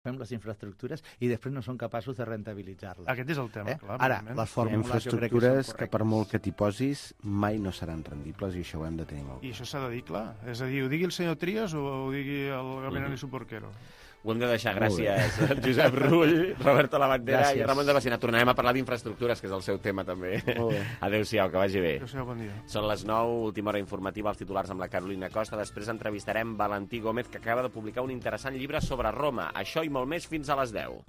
fem les infraestructures i després no són capaços de rentabilitzar-les. Aquest és el tema, clar. Ara, les fórmules infraestructures que per molt que t'hi posis mai no seran rendibles i això ho hem de tenir molt. I això s'ha de dir clar. És a dir, ho digui el senyor Trias o ho digui el Gabriel Porquero. Ho hem de deixar. Gràcies, Josep Rull, Roberto Labandera i Ramon de Bacina. Tornarem a parlar d'infraestructures, que és el seu tema també. Adéu-siau, que vagi bé. Adéu-siau, bon dia. Són les 9, última hora informativa, els titulars amb la Carolina Costa. Després entrevistarem Valentí Gómez, que acaba de publicar un interessant llibre sobre Roma. Això i molt més fins a les 10.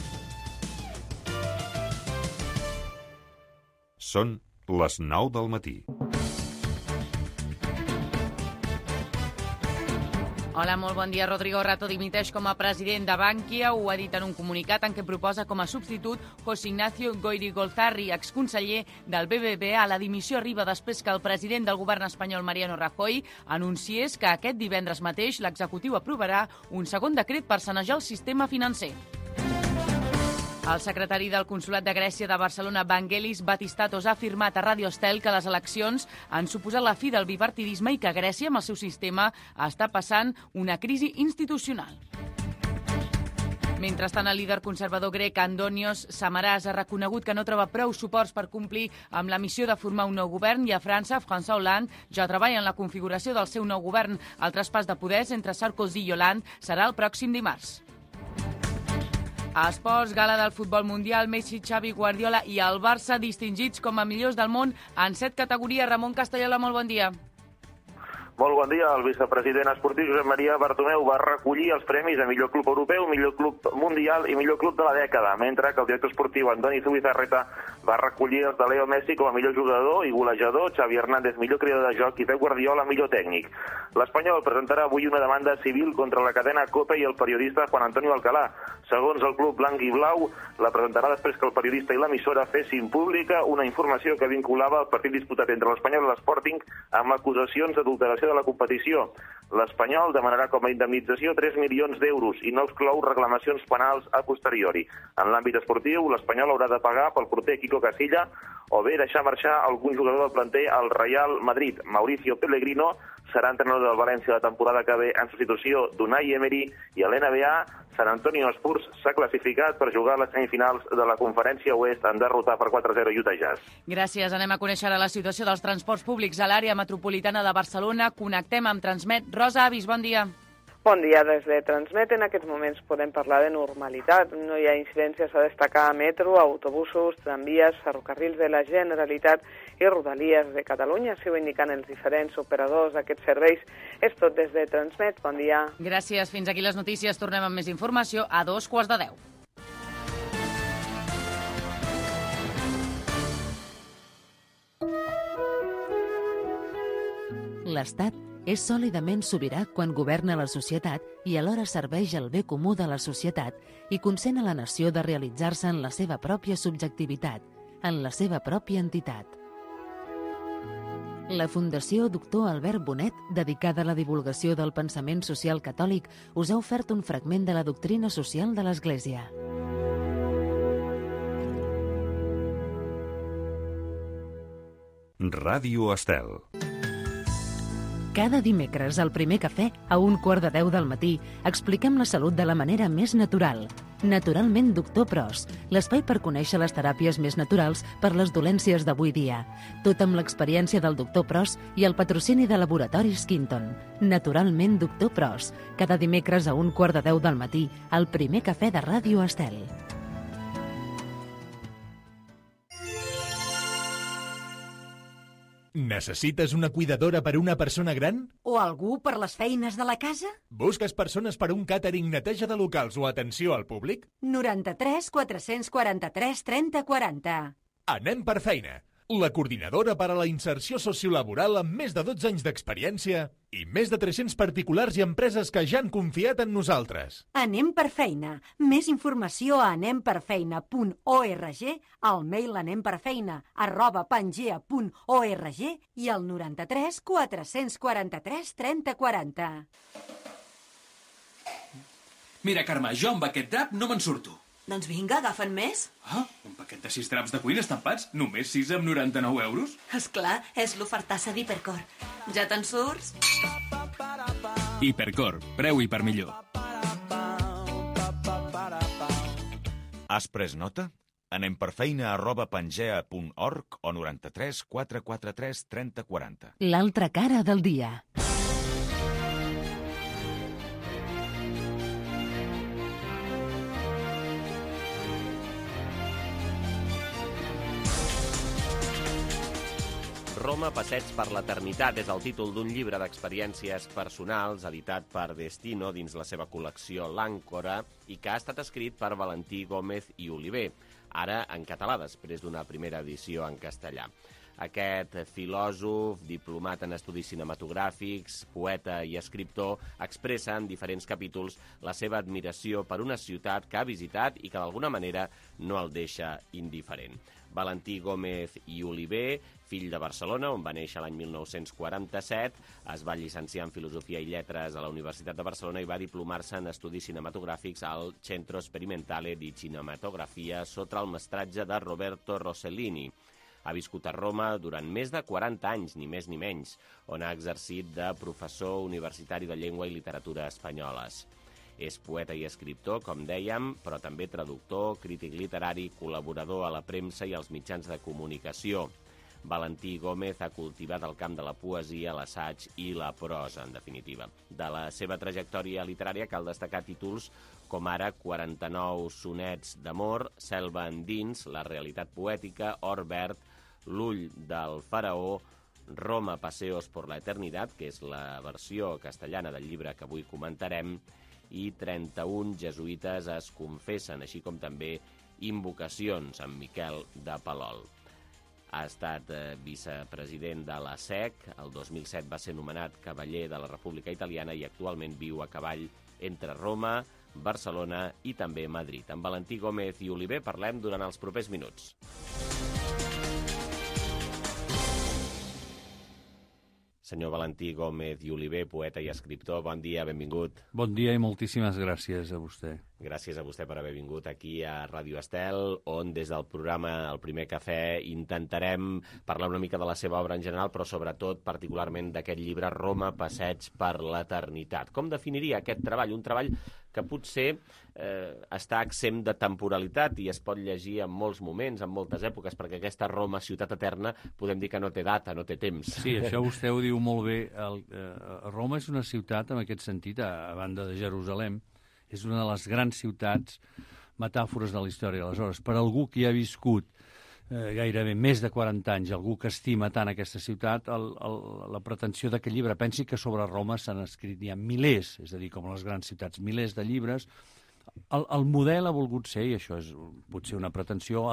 Són les 9 del matí. Hola, molt bon dia. Rodrigo Rato dimiteix com a president de Bankia. Ho ha dit en un comunicat en què proposa com a substitut José Ignacio Goirigolzarri, exconseller del BBVA. La dimissió arriba després que el president del govern espanyol, Mariano Rajoy, anunciés que aquest divendres mateix l'executiu aprovarà un segon decret per sanejar el sistema financer. El secretari del Consolat de Grècia de Barcelona, Vangelis Batistatos, ha afirmat a Radio Estel que les eleccions han suposat la fi del bipartidisme i que Grècia, amb el seu sistema, està passant una crisi institucional. Mentrestant, el líder conservador grec Andonios Samaras ha reconegut que no troba prou suports per complir amb la missió de formar un nou govern i a França, François Hollande ja treballa en la configuració del seu nou govern. El traspàs de poders entre Sarkozy i Hollande serà el pròxim dimarts. A esports, gala del futbol mundial, Messi, Xavi, Guardiola i el Barça distingits com a millors del món en 7 categories. Ramon Castellola, molt bon dia. Molt bon dia. El vicepresident esportiu Josep Maria Bartomeu va recollir els premis a millor club europeu, millor club mundial i millor club de la dècada, mentre que el director esportiu Antoni Zubizarreta va recollir els de Leo Messi com a millor jugador i golejador, Xavi Hernández millor creador de joc i Pep Guardiola millor tècnic. L'Espanyol presentarà avui una demanda civil contra la cadena COPE i el periodista Juan Antonio Alcalá. Segons el club blanc i blau, la presentarà després que el periodista i l'emissora fessin pública una informació que vinculava el partit disputat entre l'Espanyol i l'Sporting amb acusacions d'adulteració de la competició. L'Espanyol demanarà com a indemnització 3 milions d'euros i no exclou reclamacions penals a posteriori. En l'àmbit esportiu, l'Espanyol haurà de pagar pel porter Kiko Casilla o bé deixar marxar algun jugador del planter al Real Madrid. Mauricio Pellegrino serà entrenador del València la temporada que ve en substitució d'Unai Emery i a l'NBA, Sant Antonio Spurs s'ha classificat per jugar a les semifinals de la Conferència Oest en derrotar per 4-0 Utah Jazz. Gràcies. Anem a conèixer ara la situació dels transports públics a l'àrea metropolitana de Barcelona. Connectem amb Transmet. Rosa Avis, bon dia. Bon dia. Des de Transmet en aquests moments podem parlar de normalitat. No hi ha incidències a destacar a metro, autobusos, tramvies, ferrocarrils de la Generalitat i Rodalies de Catalunya. Així ho indiquen els diferents operadors d'aquests serveis. És tot des de Transmet. Bon dia. Gràcies. Fins aquí les notícies. Tornem amb més informació a 9:15. L'Estat és sòlidament sobirà quan governa la societat i alhora serveix el bé comú de la societat i consent a la nació de realitzar-se en la seva pròpia subjectivitat, en la seva pròpia entitat. La Fundació Doctor Albert Bonet, dedicada a la divulgació del pensament social catòlic, us ha ofert un fragment de la doctrina social de l'Església. Ràdio Estel. Cada dimecres, al primer cafè, a 9:15 del matí, expliquem la salut de la manera més natural. Naturalment Doctor Pros, l'espai per conèixer les teràpies més naturals per les dolències d'avui dia. Tot amb l'experiència del Doctor Pros i el patrocini de Laboratoris Quinton. Naturalment Doctor Pros, cada dimecres a 9:15 del matí, al primer cafè de Ràdio Estel. Necessites una cuidadora per a una persona gran? O algú per les feines de la casa? Busques persones per a un càtering, neteja de locals o atenció al públic? 93 443 30 40. Anem per feina. La coordinadora per a la inserció sociolaboral amb més de 12 anys d'experiència i més de 300 particulars i empreses que ja han confiat en nosaltres. Anem per feina. Més informació a anemperfeina.org, al mail anemperfeina@pangea.org i al 93 443 30 40. Mira, Carme, jo amb aquest drap no me'n surto. Doncs vinga, agafa'n més. Ah, un paquet de 6 draps de cuina estampats? Només 6 amb 99 euros? Esclar, és l'ofertassa d'Hipercor. Ja te'n surts? Hipercor, preu hipermillor. Has pres nota? Anem per feina@pangea.org o 93 443 30 40. L'altra cara del dia. Roma, passeig per l'eternitat és el títol d'un llibre d'experiències personals editat per Destino dins la seva col·lecció L'Àncora i que ha estat escrit per Valentí Gómez i Oliver, ara en català després d'una primera edició en castellà. Aquest filòsof, diplomat en estudis cinematogràfics, poeta i escriptor, expressa en diferents capítols la seva admiració per una ciutat que ha visitat i que d'alguna manera no el deixa indiferent. Valentí Gómez i Oliver, fill de Barcelona, on va néixer l'any 1947, es va llicenciar en Filosofia i Lletres a la Universitat de Barcelona i va diplomar-se en estudis cinematogràfics al Centro Sperimentale di Cinematografia sota el mestratge de Roberto Rossellini. Ha viscut a Roma durant més de 40 anys, ni més ni menys, on ha exercit de professor universitari de llengua i literatura espanyoles. És poeta i escriptor, com dèiem, però també traductor, crític literari, col·laborador a la premsa i als mitjans de comunicació. Valentí Gómez ha cultivat el camp de la poesia, l'assaig i la prosa, en definitiva. De la seva trajectòria literària cal destacar títols com ara 49 sonets d'amor, Selva endins, La realitat poètica, Or verd, L'ull del faraó, Roma, Paseos por la eternidad, que és la versió castellana del llibre que avui comentarem, i 31 jesuïtes es confessen, així com també Invocacions, amb Miquel de Palol. Ha estat vicepresident de la SEC, el 2007 va ser nomenat cavaller de la República Italiana i actualment viu a cavall entre Roma, Barcelona i també Madrid. Amb Valentí Gómez i Oliver parlem durant els propers minuts. Senyor Valentí Gómez i Oliver, poeta i escriptor, bon dia, benvingut. Bon dia i moltíssimes gràcies a vostè. Gràcies a vostè per haver vingut aquí a Ràdio Estel, on des del programa El Primer Cafè intentarem parlar una mica de la seva obra en general, però sobretot particularment d'aquest llibre Roma, passeig per l'eternitat. Com definiria aquest treball? Un treball que potser està exempt de temporalitat i es pot llegir en molts moments, en moltes èpoques, perquè aquesta Roma, ciutat eterna, podem dir que no té data, no té temps. Sí, això vostè ho diu molt bé. Roma és una ciutat, en aquest sentit, a banda de Jerusalem, és una de les grans ciutats metàfores de la història. Aleshores, per algú que hi ha viscut gairebé més de 40 anys, algú que estima tant aquesta ciutat, la pretensió d'aquest llibre, pensi que sobre Roma s'han escrit ja milers, és a dir, com les grans ciutats, milers de llibres. El model ha volgut ser, i això és potser una pretensió,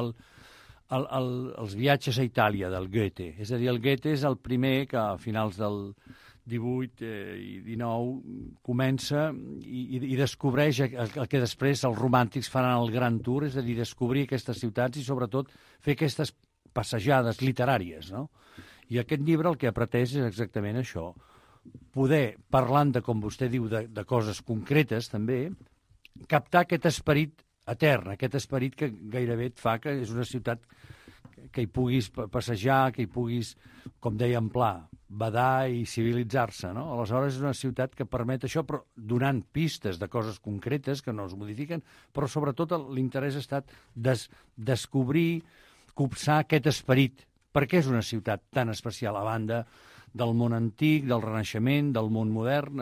els viatges a Itàlia del Goethe. És a dir, el Goethe és el primer que a finals del 18 i 19 comença i descobreix el que després els romàntics faran el Grand Tour, és a dir, descobrir aquestes ciutats i sobretot fer aquestes passejades literàries, no? I aquest llibre el que ha pretès és exactament això, poder, parlant de, com vostè diu, de coses concretes també, captar aquest esperit etern, aquest esperit que gairebé et fa que és una ciutat que hi puguis passejar, que hi puguis, com deia en Pla, badar i civilitzar-se, no? Aleshores és una ciutat que permet això, però donant pistes de coses concretes que no es modifiquen, però sobretot l'interès ha estat descobrir, copsar aquest esperit. Per què és una ciutat tan especial a banda del món antic, del Renaixement, del món modern,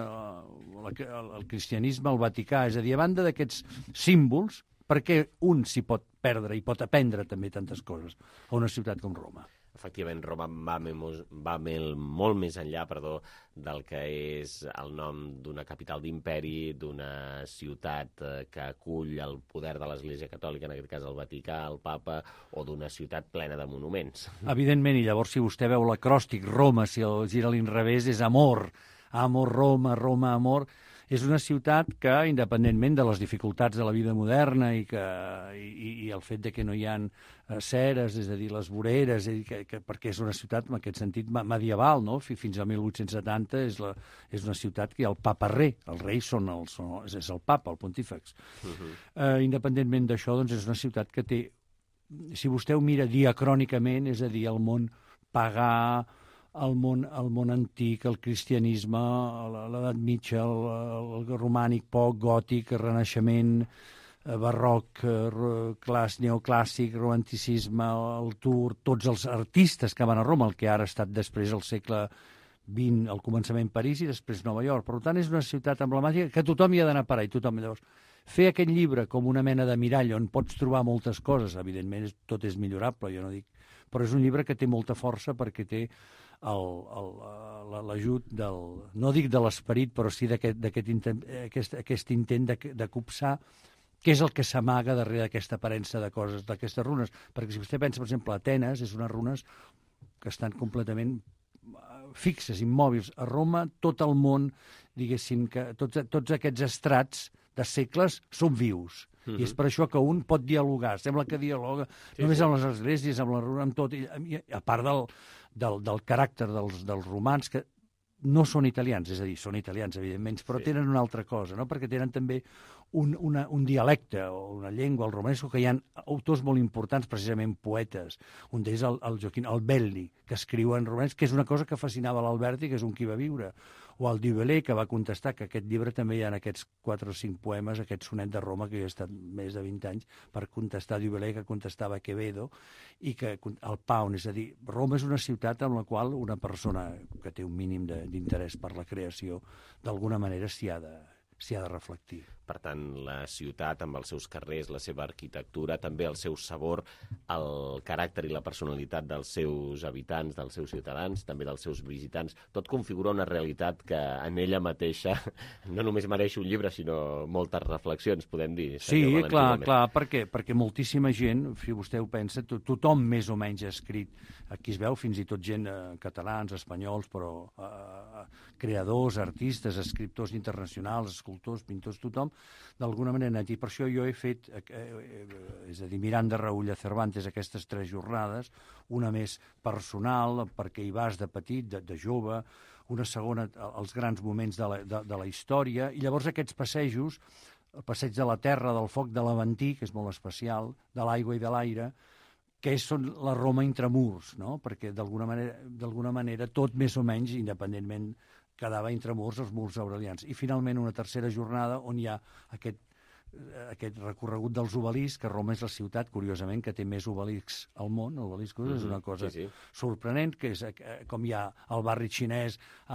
el cristianisme, el Vaticà? És a dir, a banda d'aquests símbols, per què un s'hi pot perdre i pot aprendre també tantes coses a una ciutat com Roma? Efectivament, Roma va molt més enllà del que és el nom d'una capital d'imperi, d'una ciutat que acull el poder de l'Església Catòlica, en aquest cas el Vaticà, el Papa, o d'una ciutat plena de monuments. Evidentment, i llavors si vostè veu l'acròstic Roma, si el gira a l'inrevés, és amor. Amor, Roma, Roma, amor. És una ciutat que, independentment de les dificultats de la vida moderna i el fet de que no hi ha ceres, és a dir, les voreres, perquè és una ciutat, en aquest sentit, medieval, no? Fins al 1870 és una ciutat que hi ha el papa rei. Els reis és el papa, el pontífex. Independentment d'això, doncs és una ciutat que té, si vostè ho mira diacrònicament, és a dir, el món pagà, el món antic, el cristianisme, l'edat mitja, el romànic, poc, gòtic, el renaixement, barroc, neoclàssic, romanticisme, el Tour, tots els artistes que van a Roma, el que ara ha estat després al segle XX, al començament París i després Nova York. Per tant, és una ciutat emblemàtica que tothom hi ha d'anar a parar, i tothom. Llavors, fer aquest llibre com una mena de mirall on pots trobar moltes coses, evidentment tot és millorable, jo no dic, però és un llibre que té molta força perquè té l'ajut del, no dic de l'esperit, però sí d'aquest intent de copsar què és el que s'amaga darrere d'aquesta aparença de coses, d'aquestes runes. Perquè si vostè pensa, per exemple, Atenes, és unes runes que estan completament fixes, immòbils. A Roma, tot el món, diguéssim, que tots aquests estrats de segles són vius. I és per això que un pot dialogar. Sembla que dialoga només amb les esglésies, amb la runa, amb tot. I a part del caràcter dels romans, que no són italians, és a dir, són italians, evidentment, però tenen una altra cosa, no? Perquè tenen també un dialecte o una llengua, el romanesco, que hi ha autors molt importants, precisament poetes. Un d'ells, el Joaquín Albelli, que escriu en romanès, que és una cosa que fascinava l'Alberti, que és un qui va viure. O el Dubélé, que va contestar, que aquest llibre també hi ha aquests 4 o 5 poemes, aquest sonet de Roma, que jo he estat més de 20 anys per contestar Dubélé, que contestava Quevedo, i que el Paun, és a dir, Roma és una ciutat amb la qual una persona que té un mínim d'interès per la creació, d'alguna manera s'hi ha de reflectir. Per tant, la ciutat, amb els seus carrers, la seva arquitectura, també el seu sabor, el caràcter i la personalitat dels seus habitants, dels seus ciutadans, també dels seus visitants, tot configura una realitat que en ella mateixa no només mereix un llibre, sinó moltes reflexions, podem dir. Sí, clar, perquè moltíssima gent, si vostè ho pensa, tothom més o menys ha escrit, aquí es veu fins i tot gent catalans, espanyols, però creadors, artistes, escriptors internacionals, escultors, pintors, tothom, d'alguna manera, i per això jo he fet, és a dir, mirant de reüll a Cervantes aquestes 3 jornades, una més personal, perquè hi vas de petit, de jove, una segona, els grans moments de la història, i llavors aquests passejos, el passeig de la terra, del foc, de l'Aventí, que és molt especial, de l'aigua i de l'aire, que són la Roma intramurs, no? Perquè d'alguna manera tot més o menys, independentment, quedava intramurs els murs aurelians. I finalment una tercera jornada on hi ha aquest recorregut dels obeliscs, que Roma és la ciutat, curiosament, que té més obeliscs al món. Obeliscos és una cosa sorprenent, que és com hi ha el barri xinès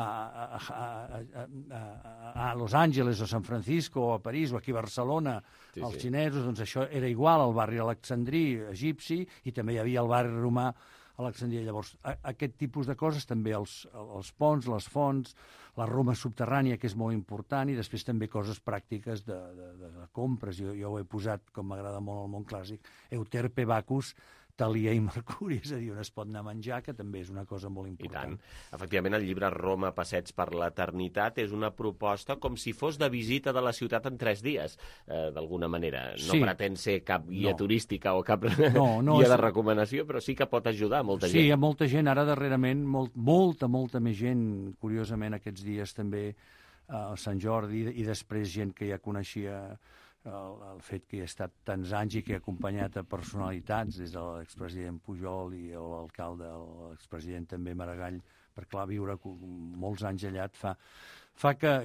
a Los Angeles o San Francisco o a París o aquí a Barcelona, els xinesos, doncs això era igual al barri alexandrí, egipci, i també hi havia el barri romà a Alexandria. Llavors, aquest tipus de coses, també els ponts, les fonts, la Roma subterrània, que és molt important, i després també coses pràctiques de compres. Jo ho he posat, com m'agrada molt el món clàssic, Euterpe, Bacus, Thalia i Mercuri, és a dir, on es pot anar a menjar, que també és una cosa molt important. I tant. Efectivament, el llibre Roma, Passeig per l'Eternitat és una proposta com si fos de visita de la ciutat en 3 dies, d'alguna manera. No pretén ser cap guia turística o cap guia de recomanació, però sí que pot ajudar a molta gent. Sí, a molta gent. Ara, darrerament, molta més gent, curiosament, aquests dies també a Sant Jordi, i després gent que ja coneixia el fet que hi ha estat tants anys i que ha acompanyat a personalitats, des de l'expresident Pujol i l'alcalde, l'expresident també Maragall, per clar, viure molts anys allà fa que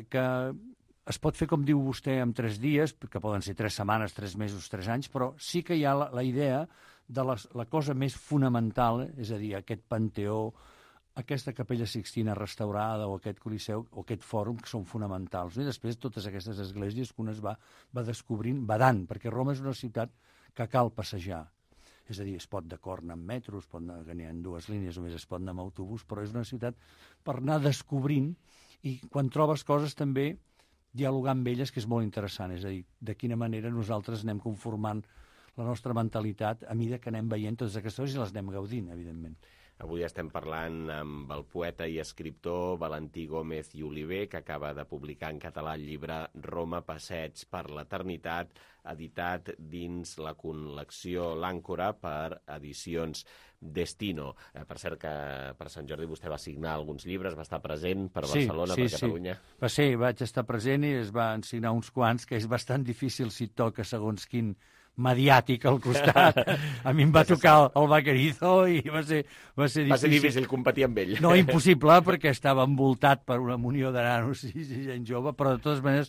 es pot fer, com diu vostè, en 3 dies, que poden ser 3 setmanes, 3 mesos, 3 anys, però sí que hi ha la idea de la cosa més fonamental, és a dir, aquest panteó, aquesta capella Sixtina restaurada o aquest Coliseu o aquest fòrum, que són fonamentals. I després totes aquestes esglésies que un es va descobrint badant, perquè Roma és una ciutat que cal passejar. És a dir, es pot d'acord anar amb metro, es pot anar en 2 línies, només es pot anar amb autobús, però és una ciutat per anar descobrint, i quan trobes coses també dialogar amb elles, que és molt interessant. És a dir, de quina manera nosaltres anem conformant la nostra mentalitat a mesura que anem veient totes aquestes coses i les anem gaudint, evidentment. Avui estem parlant amb el poeta i escriptor Valentí Gómez i Oliver, que acaba de publicar en català el llibre Roma, Passeig per l'Eternitat, editat dins la col·lecció L'Àncora per edicions Destino. Per cert que per Sant Jordi vostè va signar alguns llibres, va estar present per Barcelona, per Catalunya. Sí, vaig estar present i es van signar uns quants, que és bastant difícil si toca segons quin mediàtic al costat. A mi em va tocar el Vaquerizo i va ser difícil. Va ser difícil competir amb ell. No, impossible, perquè estava envoltat per una munió de nanos i gent jove, però de totes maneres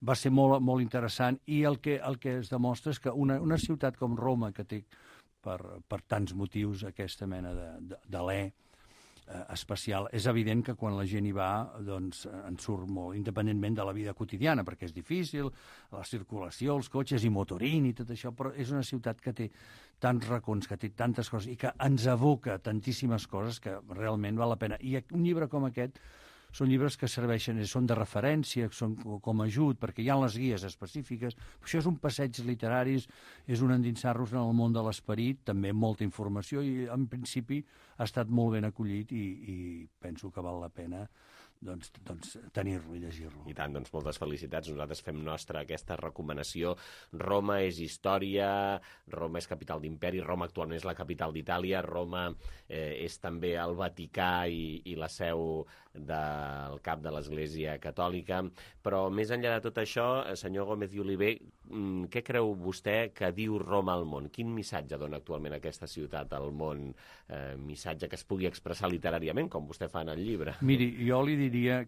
va ser molt interessant, i el que es demostra és que una ciutat com Roma, que té per tants motius aquesta mena d'alè especial, és evident que quan la gent hi va doncs en surt molt, independentment de la vida quotidiana, perquè és difícil, la circulació, els cotxes i motorín i tot això, però és una ciutat que té tants racons, que té tantes coses i que ens evoca tantíssimes coses que realment val la pena. I un llibre com aquest són llibres que serveixen, són de referència, són com a ajut, perquè hi ha les guies específiques. Això és un passeig literaris, és un endinsar-nos en el món de l'esperit, també molta informació, i en principi ha estat molt ben acollit i penso que val la pena doncs tenir-lo i llegir-lo. I tant, doncs moltes felicitats. Nosaltres fem nostra aquesta recomanació. Roma és història, Roma és capital d'imperi, Roma actualment és la capital d'Itàlia, Roma és també el Vaticà i la seu del cap de l'Església Catòlica. Però més enllà de tot això, senyor Gómez i Oliver, què creu vostè que diu Roma al món? Quin missatge dona actualment aquesta ciutat al món? Missatge que es pugui expressar literàriament, com vostè fa en el llibre? Miri, jo li diria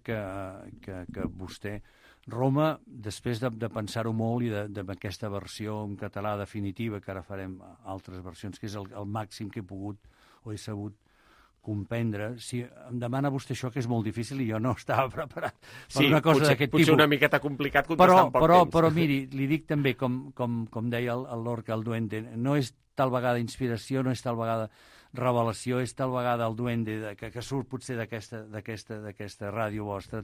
que vostè, Roma, després de pensar-ho molt i d'aquesta versió en català definitiva, que ara farem altres versions, que és el màxim que he pogut o he sabut comprendre, si em demana vostè això, que és molt difícil i jo no estava preparat per una cosa d'aquest tipus. Potser una miqueta complicat contestar en poc temps. Però miri, li dic també, com deia el Lorca, el duende, no és tal vegada inspiració, no és tal vegada revelació, és tal vegada el duende que surt potser d'aquesta ràdio vostra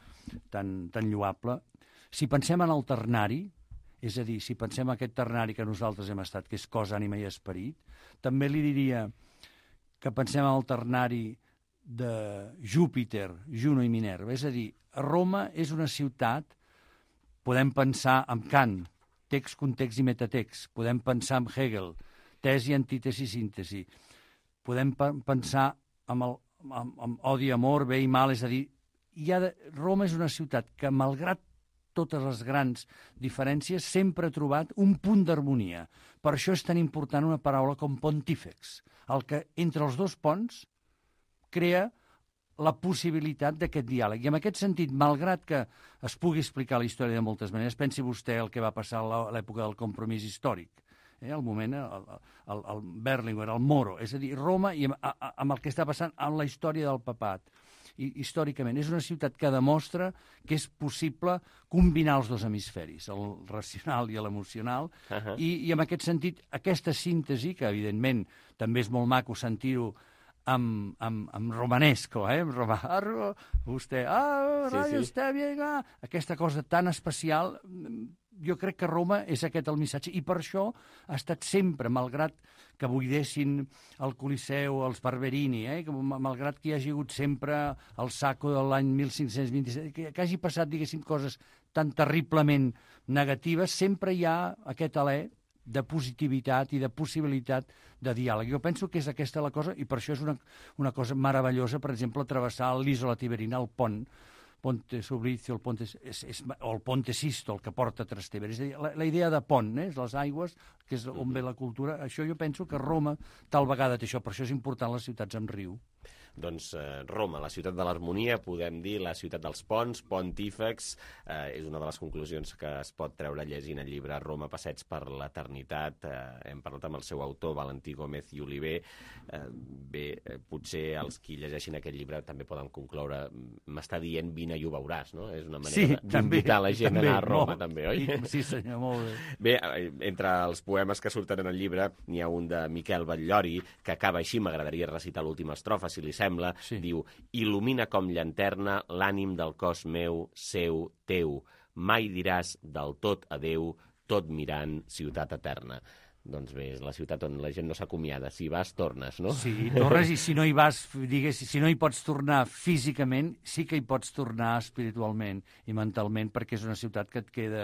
tan lloable. Si pensem en el ternari, és a dir, si pensem en aquest ternari que nosaltres hem estat, que és cos, ànima i esperit, també li diria que pensem en el ternari de Júpiter, Juno i Minerva. És a dir, Roma és una ciutat, podem pensar en Kant, text, context i metatext, podem pensar en Hegel, tesi, antítesi, síntesi, podem pensar en odi, amor, bé i mal, és a dir, Roma és una ciutat que, malgrat totes les grans diferències, sempre ha trobat un punt d'harmonia. Per això és tan important una paraula com pontífex, el que entre els dos ponts crea la possibilitat d'aquest diàleg. I en aquest sentit, malgrat que es pugui explicar la història de moltes maneres, pensi vostè el que va passar a l'època del compromís històric, el moment, el Berlinguer, el Moro, és a dir, Roma, i amb el que està passant en la història del papat. I, històricament, és una ciutat que demostra que és possible combinar els dos hemisferis, el racional i l'emocional, i en aquest sentit, aquesta síntesi, que evidentment també és molt maco sentir-ho amb romanesco, amb romarro, vostè, radio està bien, aquesta cosa tan especial. Jo crec que Roma és aquest el missatge, i per això ha estat sempre, malgrat que buidessin el Coliseu, els Barberini, malgrat que hi hagi hagut sempre el Sacco de l'any 1527, que hagi passat, diguéssim, coses tan terriblement negatives, sempre hi ha aquest alè de positivitat i de possibilitat de diàleg. Jo penso que és aquesta la cosa, i per això és una cosa meravellosa, per exemple, travessar l'Isola Tiberina, el pont, Ponte Sublicio, o el Ponte Sisto, el que porta a Trastevere. És a dir, la idea de pont, les aigües, que és on ve la cultura, això jo penso que Roma tal vegada té això, per això és important les ciutats amb riu. Doncs Roma, la ciutat de l'harmonia, podem dir la ciutat dels ponts, pontífex, és una de les conclusions que es pot treure llegint el llibre Roma, passeig per l'eternitat. Hem parlat amb el seu autor, Valentí Gómez i Oliver. Bé, potser els qui llegeixin aquest llibre també poden concloure, m'està dient vine i ho veuràs, no? És una manera d'invitar la gent a anar a Roma, també, oi? Sí, senyor, molt bé. Bé, entre els poemes que surten en el llibre n'hi ha un de Miquel Batllori, que acaba així, m'agradaria recitar l'última estrofa, si li sembla, diu: il·lumina com llanterna l'ànim del cos meu, seu, teu, mai diràs del tot adeu, tot mirant ciutat eterna. Doncs bé, és la ciutat on la gent no s'acomiada. Si vas, tornes, no? Sí, tornes, i si no hi vas, si no hi pots tornar físicament, sí que hi pots tornar espiritualment i mentalment, perquè és una ciutat que et queda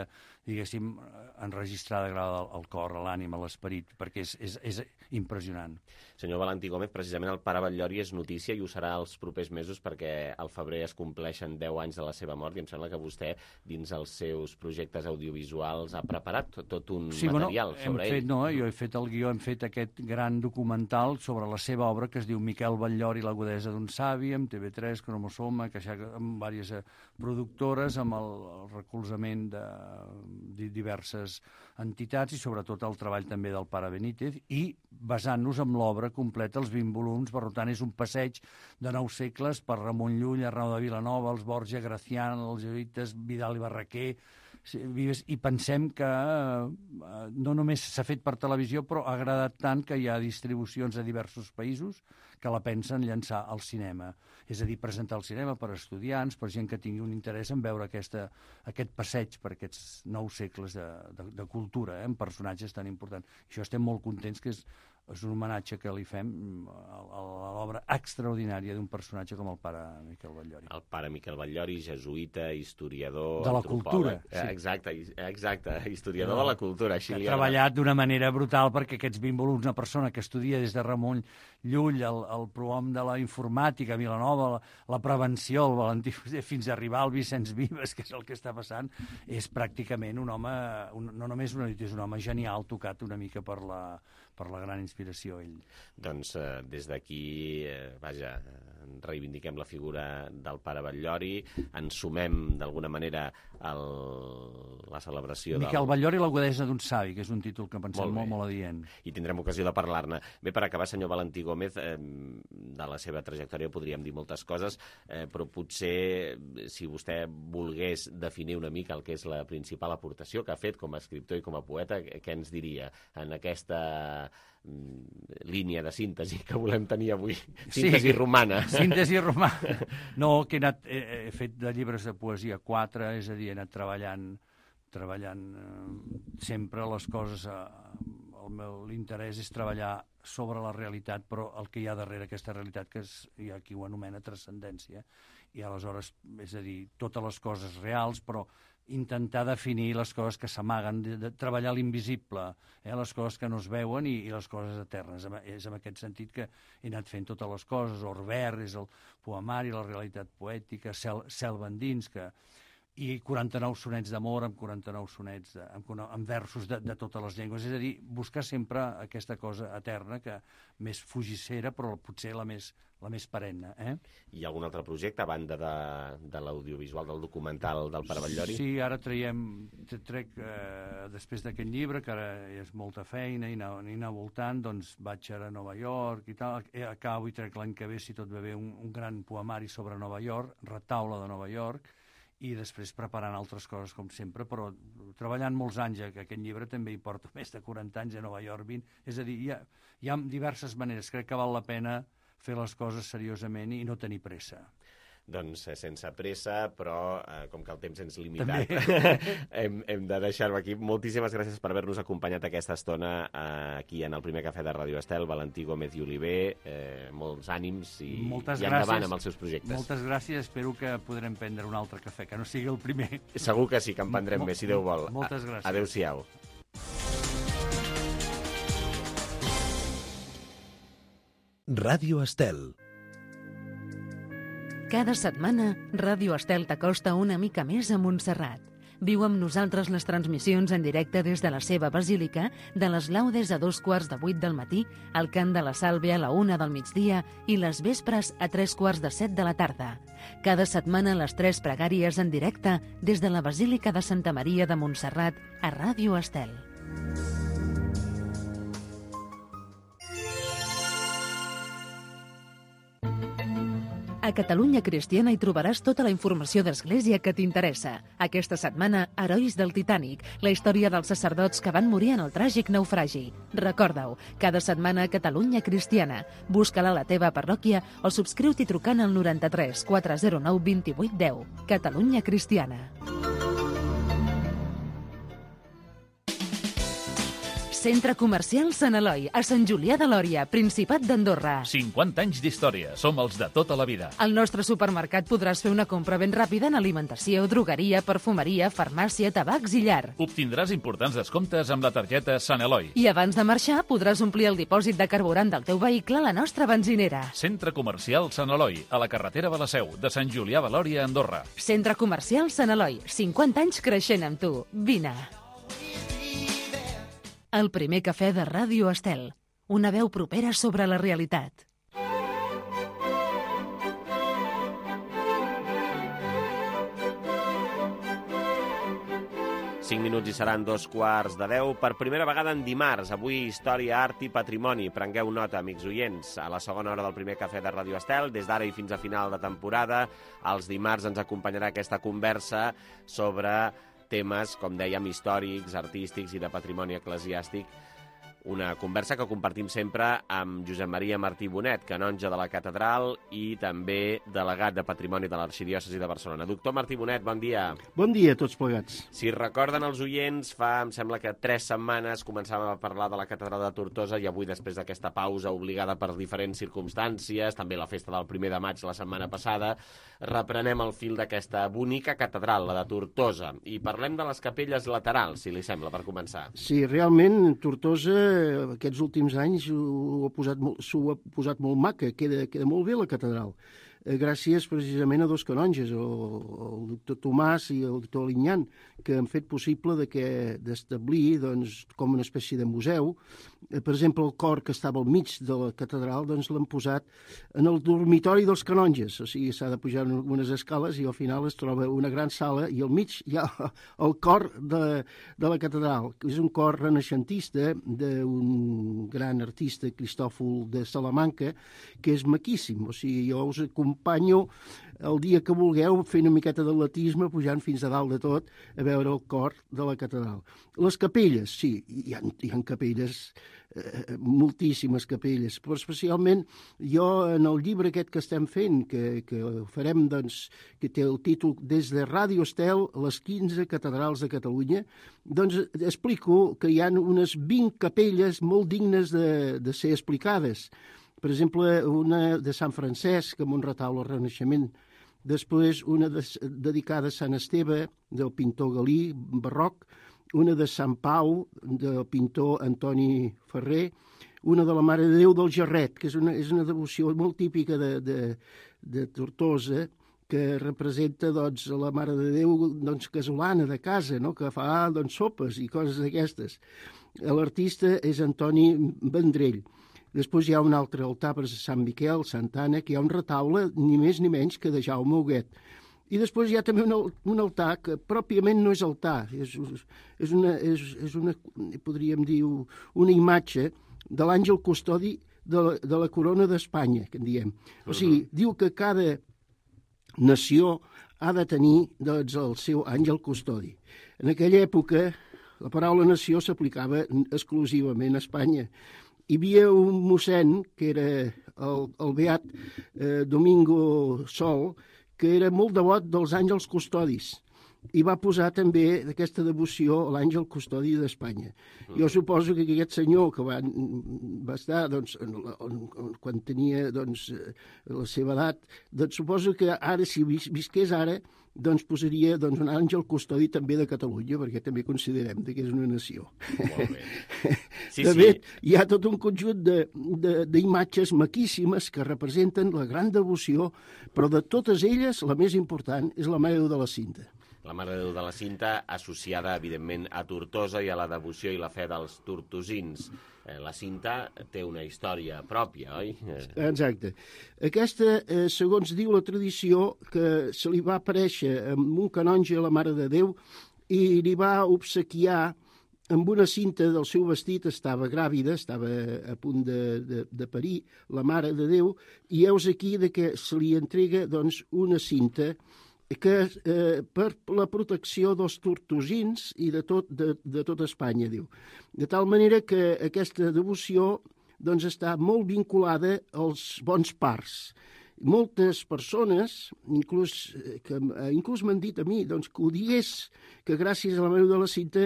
diguéssim, enregistrada grava al cor, a l'ànima, a l'esperit, perquè és impressionant. Senyor Valentí Gómez, precisament el pare Batllori és notícia i ho serà els propers mesos perquè al febrer es compleixen 10 anys de la seva mort i em sembla que vostè, dins els seus projectes audiovisuals, ha preparat tot un material sobre ell. Jo he fet el guió, hem fet aquest gran documental sobre la seva obra que es diu Miquel Batllori, l'agudesa d'un savi, amb TV3, Cromosoma, amb diverses productores, amb el recolzament de diverses entitats i sobretot el treball també del pare Benítez i basant-nos en l'obra completa, els 20 volums. Per tant, és un passeig de 9 segles per Ramon Llull, Arnau de Vilanova, els Borja, Gracián, els jesuïtes, Vidal i Barraquer, i pensem que no només s'ha fet per televisió, però ha agradat tant que hi ha distribucions a diversos països que la pensen llançar al cinema. És a dir, presentar al cinema per estudiants, per gent que tingui un interès en veure aquest passeig per aquests 9 segles de cultura, amb personatges tan importants. Això estem molt contents, que és un homenatge que li fem a l'obra extraordinària d'un personatge com el pare Miquel Batllori. El pare Miquel Batllori, jesuïta, historiador, de la cultura. Exacte, historiador de la cultura. Ha treballat d'una manera brutal perquè aquests 20 volums, una persona que estudia des de Ramon Llull, el prohom de la informàtica a Vilanova, la prevenció, el Valentí, fins a arribar al Vicenç Vives, que és el que està passant, és pràcticament un home, no només és un home genial, tocat una mica per la gran inspiració ell. Doncs des d'aquí, reivindiquem la figura del pare Batllori, ens sumem d'alguna manera a la celebració Miquel Batllori, l'agudesa d'un savi, que és un títol que pensem molt adient. I tindrem ocasió de parlar-ne. Bé, per acabar, senyor Valentí Gómez, de la seva trajectòria podríem dir moltes coses, però potser si vostè volgués definir una mica el que és la principal aportació que ha fet com a escriptor i com a poeta, què ens diria en aquesta línia de síntesi que volem tenir avui? Síntesi romana. Síntesi romana. No, que he fet de llibres de poesia 4, és a dir, he anat treballant sempre les coses. L'interès és treballar sobre la realitat, però el que hi ha darrere aquesta realitat, que hi ha qui ho anomena transcendència, i aleshores, és a dir, totes les coses reals, però intentar definir les coses que s'amaguen, de treballar l'invisible, les coses que no es veuen i les coses eternes. És en aquest sentit que he anat fent totes les coses. Orbert és el poemari, la realitat poètica, Selva endins, i 49 sonets d'amor amb 49 sonets amb versos de totes les llengües. És a dir, buscar sempre aquesta cosa eterna, que més fugissera, però potser la més perenne. Hi ha algun altre projecte a banda de l'audiovisual, del documental del pare Batllori? Sí, ara trec després d'aquest llibre, que ara és molta feina i anar voltant, doncs vaig ara a Nova York i tal. Acabo i trec l'any que ve, si tot va bé, un gran poemari sobre Nova York, Retaule de Nova York, i després preparant altres coses, com sempre, però treballant molts anys, que aquest llibre també hi porto més de 40 anys a Nova York, 20. És a dir, hi ha diverses maneres. Crec que val la pena fer les coses seriosament i no tenir pressa. Doncs sense pressa, però com que el temps ens limitat, hem de deixar-ho aquí. Moltíssimes gràcies per haver-nos acompanyat aquesta estona aquí en el primer cafè de Radio Estel. Valentí Gómez i Oliver, molts ànims i endavant amb els seus projectes. Moltes gràcies, espero que podrem prendre un altre cafè, que no sigui el primer. Segur que sí, que en prendrem més, si Déu vol. Moltes gràcies. Adéu-siau. Ràdio Estel. Cada setmana, Ràdio Estel t'acosta una mica més a Montserrat. Viu amb nosaltres les transmissions en directe des de la seva basílica, de les laudes a 7:15 del matí, el cant de la Sàlvia a la 1 del migdia i les vespres a 7:45 de la tarda. Cada setmana les 3 pregàries en directe des de la Basílica de Santa Maria de Montserrat a Ràdio Estel. A Catalunya Cristiana hi trobaràs tota la informació d'Església que t'interessa. Aquesta setmana, Herois del Titànic, la història dels sacerdots que van morir en el tràgic naufragi. Recorda-ho, cada setmana a Catalunya Cristiana. Busca-la a la teva parròquia o subscriu-t'hi trucant al 93 409 28 10. Catalunya Cristiana. Centre Comercial Sant Eloi, a Sant Julià de Lòria, Principat d'Andorra. 50 anys d'història. Som els de tota la vida. Al nostre supermercat podràs fer una compra ben ràpida en alimentació, drogueria, perfumeria, farmàcia, tabacs i llar. Obtindràs importants descomptes amb la targeta Sant Eloi. I abans de marxar podràs omplir el dipòsit de carburant del teu vehicle a la nostra benzinera. Centre Comercial Sant Eloi, a la carretera de la Seu, de Sant Julià de Lòria, Andorra. Centre Comercial Sant Eloi, 50 anys creixent amb tu. Vine. El primer cafè de Ràdio Estel. Una veu propera sobre la realitat. Cinc minuts i seran 2:15. Per primera vegada en dimarts. Avui història, art i patrimoni. Prengueu nota, amics oients. A la segona hora del primer cafè de Ràdio Estel, des d'ara i fins a final de temporada, els dimarts ens acompanyarà aquesta conversa sobre temes, com dèiem, històrics, artístics i de patrimoni eclesiàstic. Una conversa que compartim sempre amb Josep Maria Martí Bonet, canonge de la catedral i també delegat de Patrimoni de l'Arxidiòcesi de Barcelona. Doctor Martí Bonet, bon dia. Bon dia a tots plegats. Si recorden els oients, em sembla que 3 setmanes començàvem a parlar de la catedral de Tortosa i avui, després d'aquesta pausa obligada per diferents circumstàncies, també la festa del 1 de maig la setmana passada, reprenem el fil d'aquesta bonica catedral, la de Tortosa, i parlem de les capelles laterals, si li sembla, per començar. Sí, realment, Tortosa aquests últims anys s'ho ha posat molt maca, queda molt bé la catedral, gràcies precisament a dos canonges, el doctor Tomàs i el doctor Alinyan, que han fet possible d'establir com una espècie de museu. Per exemple, el cor que estava al mig de la catedral l'han posat en el dormitori dels canonges, o sigui, s'ha de pujar unes escales i al final es troba una gran sala i al mig hi ha el cor de la catedral, que és un cor renaixentista d'un gran artista, Cristòfol de Salamanca, que és maquíssim. O sigui, jo us acompanyo el dia que vulgueu fent una miqueta d'atletisme, pujant fins a dalt de tot a veure el cor de la catedral. Les capelles, sí, hi ha capelles, moltíssimes capelles, però especialment jo en el llibre aquest que estem fent, que farem, que té el títol Des de Ràdio Estel, les 15 catedrals de Catalunya, explico que hi ha unes 20 capelles molt dignes de ser explicades. Per exemple, una de Sant Francesc, amb un retaule al Renaixement. Després, una dedicada a Sant Esteve, del pintor Galí, barroc. Una de Sant Pau, del pintor Antoni Ferrer. Una de la Mare de Déu del Jarret, que és una devoció molt típica de Tortosa, que representa la Mare de Déu casolana de casa, no? Que fa sopes i coses d'aquestes. L'artista és Antoni Vendrell. Després hi ha un altre altar per Sant Miquel, Santa Anna, que hi ha un retaule ni més ni menys que de Jaume Huguet. I després hi ha també un altar que pròpiament no és altar, és una, podríem dir, una imatge de l'àngel custodi de la corona d'Espanya, que en diem. O sigui, diu que cada nació ha de tenir el seu àngel custodi. En aquella època la paraula nació s'aplicava exclusivament a Espanya. Hi havia un mossèn, que era el beat Domingo Sol, que era molt devot dels àngels custodis i va posar també aquesta devoció a l'àngel custodi d'Espanya. Jo suposo que aquest senyor que va estar quan tenia la seva edat, suposo que ara, si visqués ara, posaria un àngel custodi també de Catalunya, perquè també considerem que és una nació. Molt bé. De fet, hi ha tot un conjunt d'imatges maquíssimes que representen la gran devoció, però de totes elles, la més important és la Mare de Déu de la Cinta. La Mare de Déu de la Cinta, associada, evidentment, a Tortosa i a la devoció i la fe dels tortosins. La Cinta té una història pròpia, oi? Exacte. Aquesta, segons diu la tradició, que se li va aparèixer amb un canonge a la Mare de Déu i li va obsequiar amb una cinta del seu vestit, estava gràvida, estava a punt de parir, la Mare de Déu, i heus aquí que se li entrega una cinta que per la protecció dels tortosins i de tot Espanya, diu. De tal manera que aquesta devoció està molt vinculada als bons parts. Moltes persones, inclús m'han dit a mi, que ho digués, que gràcies a la Mare de la Cinta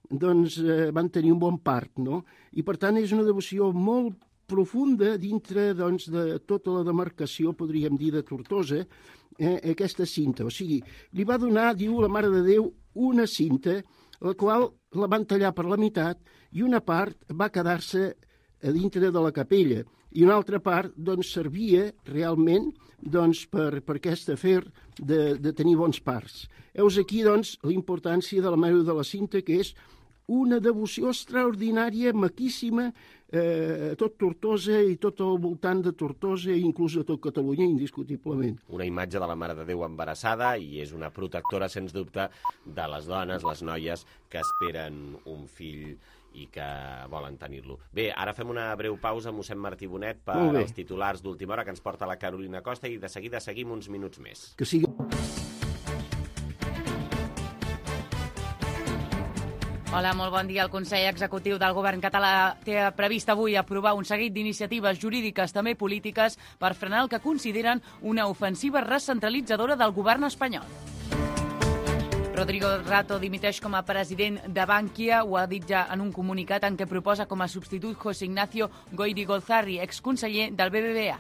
doncs, van tenir un bon part, no? I, per tant, és una devoció molt profunda dintre doncs, de tota la demarcació, podríem dir, de Tortosa, aquesta cinta. O sigui, li va donar, diu la Mare de Déu, una cinta, la qual la van tallar per la meitat i una part va quedar-se a dintre de la capella i una altra part doncs, servia realment doncs, per aquest afer de tenir bons parts. Heus aquí doncs, la importància de la Mare de la Cinta, que és una devoció extraordinària, maquíssima, tot Tortosa i tot al voltant de Tortosa, inclús de tot Catalunya, indiscutiblement. Una imatge de la Mare de Déu embarassada i és una protectora, sens dubte, de les dones, les noies que esperen un fill i que volen tenir-lo. Bé, ara fem una breu pausa amb mossèn Martí Bonet per als titulars d'última hora que ens porta la Carolina Costa i de seguida seguim uns minuts més. Que sigui... Hola, molt bon dia. El Consell Executiu del Govern català té previst avui aprovar un seguit d'iniciatives jurídiques, també polítiques, per frenar el que consideren una ofensiva recentralitzadora del govern espanyol. Rodrigo Rato dimiteix com a president de Bankia, ho ha dit ja en un comunicat en què proposa com a substitut José Ignacio Goyri-Golzarri, exconseller del BBVA.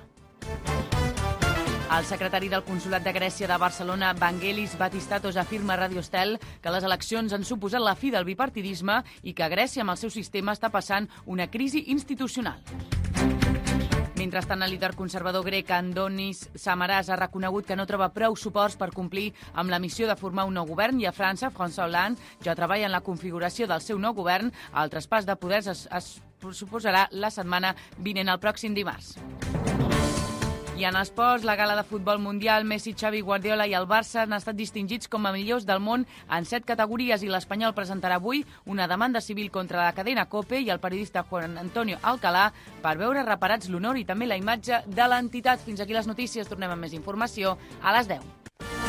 El secretari del Consolat de Grècia de Barcelona, Vangelis Batistatos, afirma a Radio Estel que les eleccions han suposat la fi del bipartidisme i que Grècia, amb el seu sistema, està passant una crisi institucional. Mentrestant, el líder conservador grec Andonis Samaras ha reconegut que no troba prou suports per complir amb la missió de formar un nou govern i a França, François Hollande ja treballa en la configuració del seu nou govern. El traspàs de poders es suposarà la setmana vinent, el pròxim dimarts. I en esports, la gala de futbol mundial, Messi, Xavi, Guardiola i el Barça han estat distingits com a millors del món en 7 categories i l'Espanyol presentarà avui una demanda civil contra la cadena COPE i el periodista Juan Antonio Alcalá per veure reparats l'honor i també la imatge de l'entitat. Fins aquí les notícies, tornem amb més informació a les 10.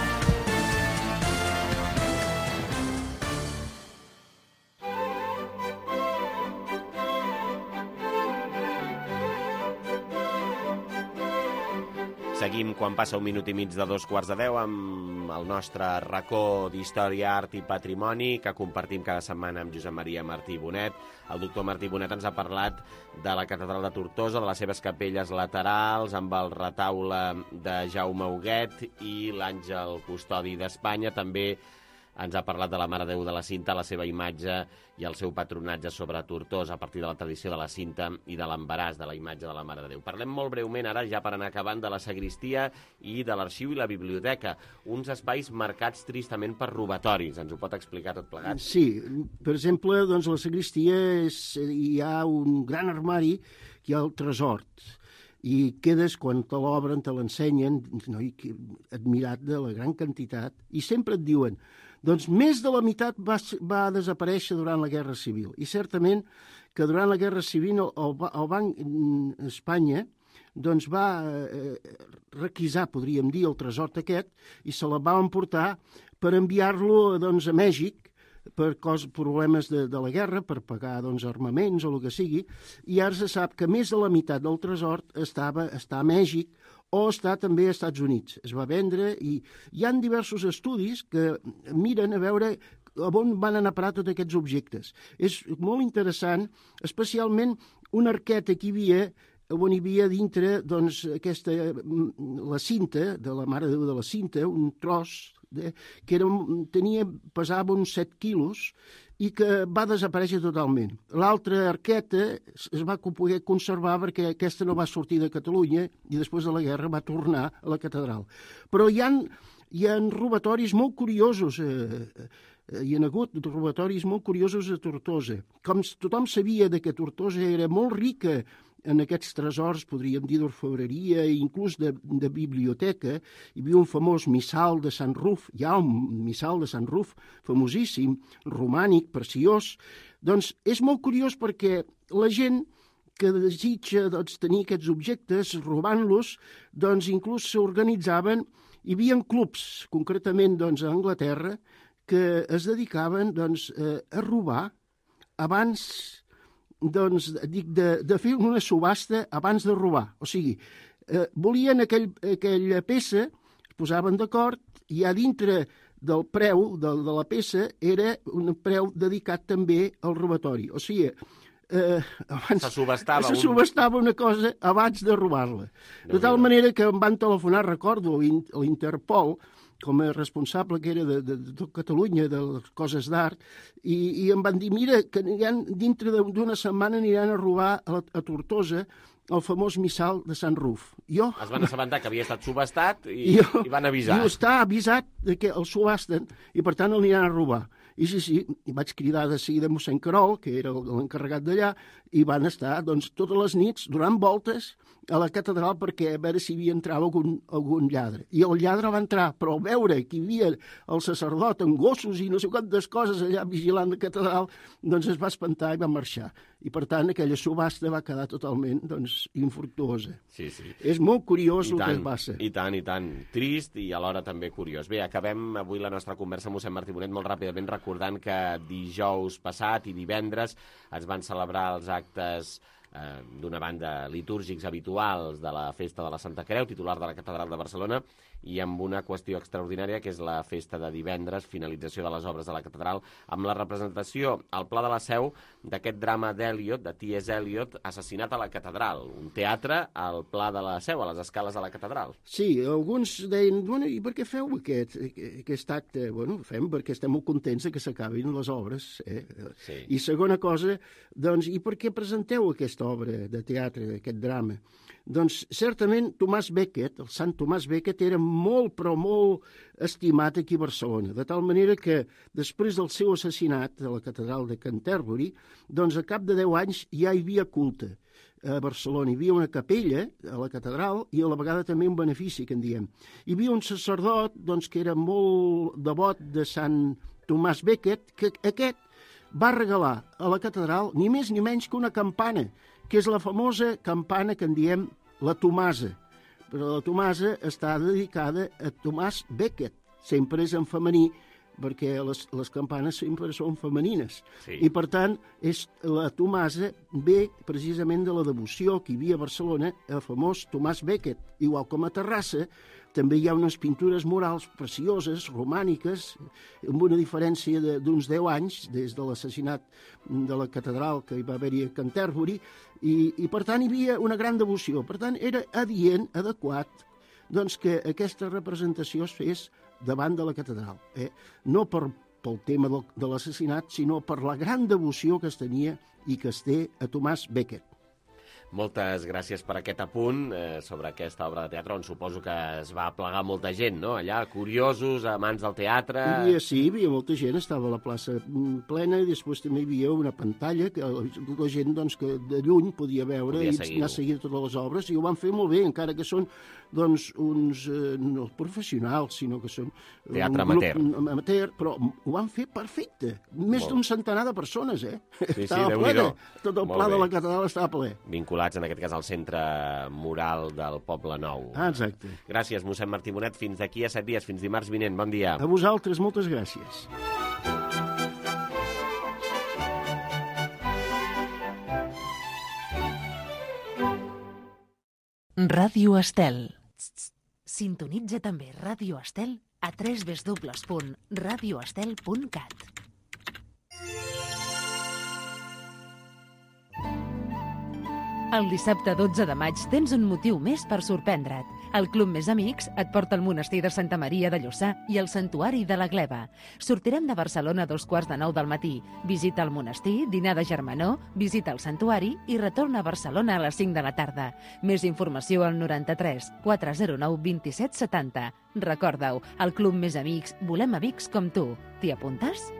Seguim quan passa un minut i mig de 2:15 amb el nostre racó d'Història, Art i Patrimoni que compartim cada setmana amb Josep Maria Martí Bonet. El doctor Martí Bonet ens ha parlat de la catedral de Tortosa, de les seves capelles laterals, amb el retaule de Jaume Huguet i l'Àngel Custodi d'Espanya. També ens ha parlat de la Mare de Déu de la Cinta, la seva imatge i el seu patronatge sobre Tortosa a partir de la tradició de la cinta i de l'embaràs de la imatge de la Mare de Déu. Parlem molt breument ara, ja per anar acabant, de la sagristia i de l'arxiu i la biblioteca, uns espais marcats tristament per robatoris. Ens ho pot explicar tot plegat? Sí, per exemple, doncs, la sagristia hi ha un gran armari que hi ha el tresor, i quedes, quan te l'obren, te l'ensenyen, no, admirat de la gran quantitat, i sempre et diuen doncs més de la meitat va desaparèixer durant la Guerra Civil. I certament que durant la Guerra Civil el Banc Espanya doncs va requisar, podríem dir, el tresor aquest i se la va emportar per enviar-lo doncs, a Mèxic per problemes de la guerra, per pagar doncs, armaments o el que sigui, i ara se sap que més de la meitat del tresor està a Mèxic o està també als Estats Units. Es va vendre i hi ha diversos estudis que miren a veure on van anar a parar tots aquests objectes. És molt interessant, especialment una arqueta que hi havia on hi havia dintre doncs, la cinta, de la Mare de Déu de la Cinta, un tros que pesava uns 7 quilos i que va desaparèixer totalment. L'altra arqueta es va poder conservar perquè aquesta no va sortir de Catalunya i després de la guerra va tornar a la catedral. Però hi ha robatoris molt curiosos, hi ha hagut robatoris molt curiosos a Tortosa. Com tothom sabia que Tortosa era molt rica en aquests tresors, podríem dir, d'orfebreria i inclús de biblioteca, hi havia un famós missal de Sant Ruf, hi ha un missal de Sant Ruf famosíssim, romànic, preciós. Doncs és molt curiós perquè la gent que desitja tenir aquests objectes, robant-los, doncs inclús s'organitzaven, hi havia clubs, concretament a Anglaterra, que es dedicaven a robar abans de fer una subhasta abans de robar. O sigui, volien aquella peça, es posaven d'acord i a dintre del preu de la peça era un preu dedicat també al robatori. O sigui, abans se subestava una cosa abans de robar-la. De tal manera que em van telefonar, recordo, a l'Interpol, com a responsable que era de tot Catalunya, de les coses d'art, i em van dir, mira, que dintre d'una setmana aniran a robar a Tortosa el famós missal de Sant Ruf. Es van assabentar que havia estat subestat i van avisar. I està avisat que el subasten i, per tant, el aniran a robar. I sí, vaig cridar de seguida mossèn Carol, que era l'encarregat d'allà, i van estar, doncs, totes les nits, donant voltes a la catedral perquè a veure si hi entrava algun lladre. I el lladre va entrar, però al veure que hi havia el sacerdot amb gossos i no sé quantes coses allà vigilant la catedral, doncs es va espantar i va marxar. I, per tant, aquella subhasta va quedar totalment, doncs, infructuosa. Sí. És molt curiós el que es passa. I tant. Trist i alhora també curiós. Bé, acabem avui la nostra conversa amb mossèn Martí Bonet molt ràpidament recordant que dijous passat i divendres es van celebrar els actes d'una banda litúrgics habituals de la Festa de la Santa Creu, titular de la Catedral de Barcelona, i amb una qüestió extraordinària, que és la festa de divendres, finalització de les obres de la catedral, amb la representació al Pla de la Seu d'aquest drama d'Eliot, de T.S. Eliot, Assassinat a la catedral, un teatre al Pla de la Seu, a les escales de la catedral. Sí, alguns deien, bueno, i per què feu aquest acte? Bueno, fem perquè estem molt contents que s'acabin les obres. Sí. I segona cosa, doncs, i per què presenteu aquesta obra de teatre, aquest drama? Doncs, certament, Tomàs Becket, el sant Tomàs Becket, era molt, però molt estimat aquí a Barcelona, de tal manera que, després del seu assassinat a la catedral de Canterbury, doncs, a cap de 10 anys ja hi havia culte a Barcelona. Hi havia una capella a la catedral i a la vegada també un benefici, que en diem. Hi havia un sacerdot, doncs, que era molt devot de sant Tomàs Becket, que aquest va regalar a la catedral ni més ni menys que una campana, que és la famosa campana que en diem la Tomasa. Però la Tomasa està dedicada a Tomàs Becket, sempre és en femení, perquè les campanes sempre són femenines. Sí. I, per tant, la Tomasa ve precisament de la devoció que hi havia a Barcelona al famós Tomàs Becket. Igual com a Terrassa, també hi ha unes pintures murals precioses, romàniques, amb una diferència d'uns 10 anys, des de l'assassinat de la catedral que hi va haver-hi a Canterbury, i per tant hi havia una gran devoció. Per tant, era adient, adequat, doncs, que aquesta representació es fes davant de la catedral. No pel tema de l'assassinat, sinó per la gran devoció que es tenia i que es té a Tomàs Becket. Moltes gràcies per aquest apunt sobre aquesta obra de teatre, on suposo que es va aplegar molta gent, no? Allà, curiosos, amants del teatre... Sí, hi havia molta gent, estava a la plaça plena, i després també hi havia una pantalla que la gent, doncs, que de lluny podia veure i anar seguint totes les obres, i ho van fer molt bé, encara que són, doncs, uns no professionals, sinó que són... Teatre amateur, però ho van fer perfecte. Més d'un centenar de persones, Sí, estava plena. Tot el pla de la catedral estava ple. Vinculats, en aquest cas, al Centre Mural del Poble Nou. Exacte. Gràcies, mossèn Martí Bonet. Fins d'aquí a 7 dies, fins dimarts vinent. Bon dia. A vosaltres, moltes gràcies. Ràdio Estel. Sintonitza també Ràdio Estel a www.radioestel.cat. El dissabte 12 de maig tens un motiu més per sorprendre't. El Club Més Amics et porta al monestir de Santa Maria de Lluçà i al Santuari de la Gleva. Sortirem de Barcelona a 2:45 del matí. Visita el monestir, dinar de germanor, visita el santuari i retorna a Barcelona a les 5 de la tarda. Més informació al 93 409 27 70. Recorda-ho, el Club Més Amics, volem amics com tu. T'hi apuntes?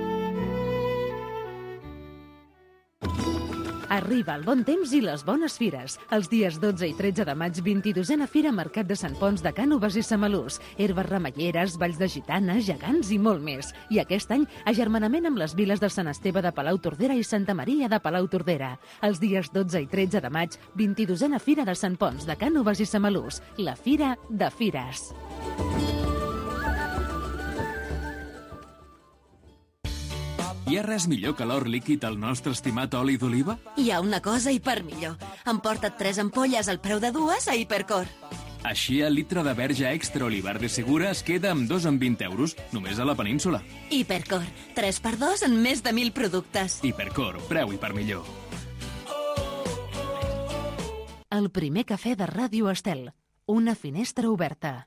Arriba el bon temps i les bones fires. Els dies 12 i 13 de maig, 22a Fira Mercat de Sant Pons de Cànoves i Samalús. Herbes remeieres, balls de gitanes, gegants i molt més. I aquest any, agermanament amb les viles de Sant Esteve de Palau-Tordera i Santa Maria de Palau-Tordera. Els dies 12 i 13 de maig, 22a Fira de Sant Pons de Cànoves i Samalús. La Fira de Fires. Hi ha res millor que l'or líquid al nostre estimat oli d'oliva? Hi ha una cosa hiper millor. Emporta't 3 ampolles al preu de 2 a Hipercor. Així, el litre de verge extra olivar de Segura es queda amb 2,20 €, només a la península. Hipercor, 3x2 en més de 1.000 productes. Hipercor, preu i per millor. El primer cafè de Ràdio Estel. Una finestra oberta.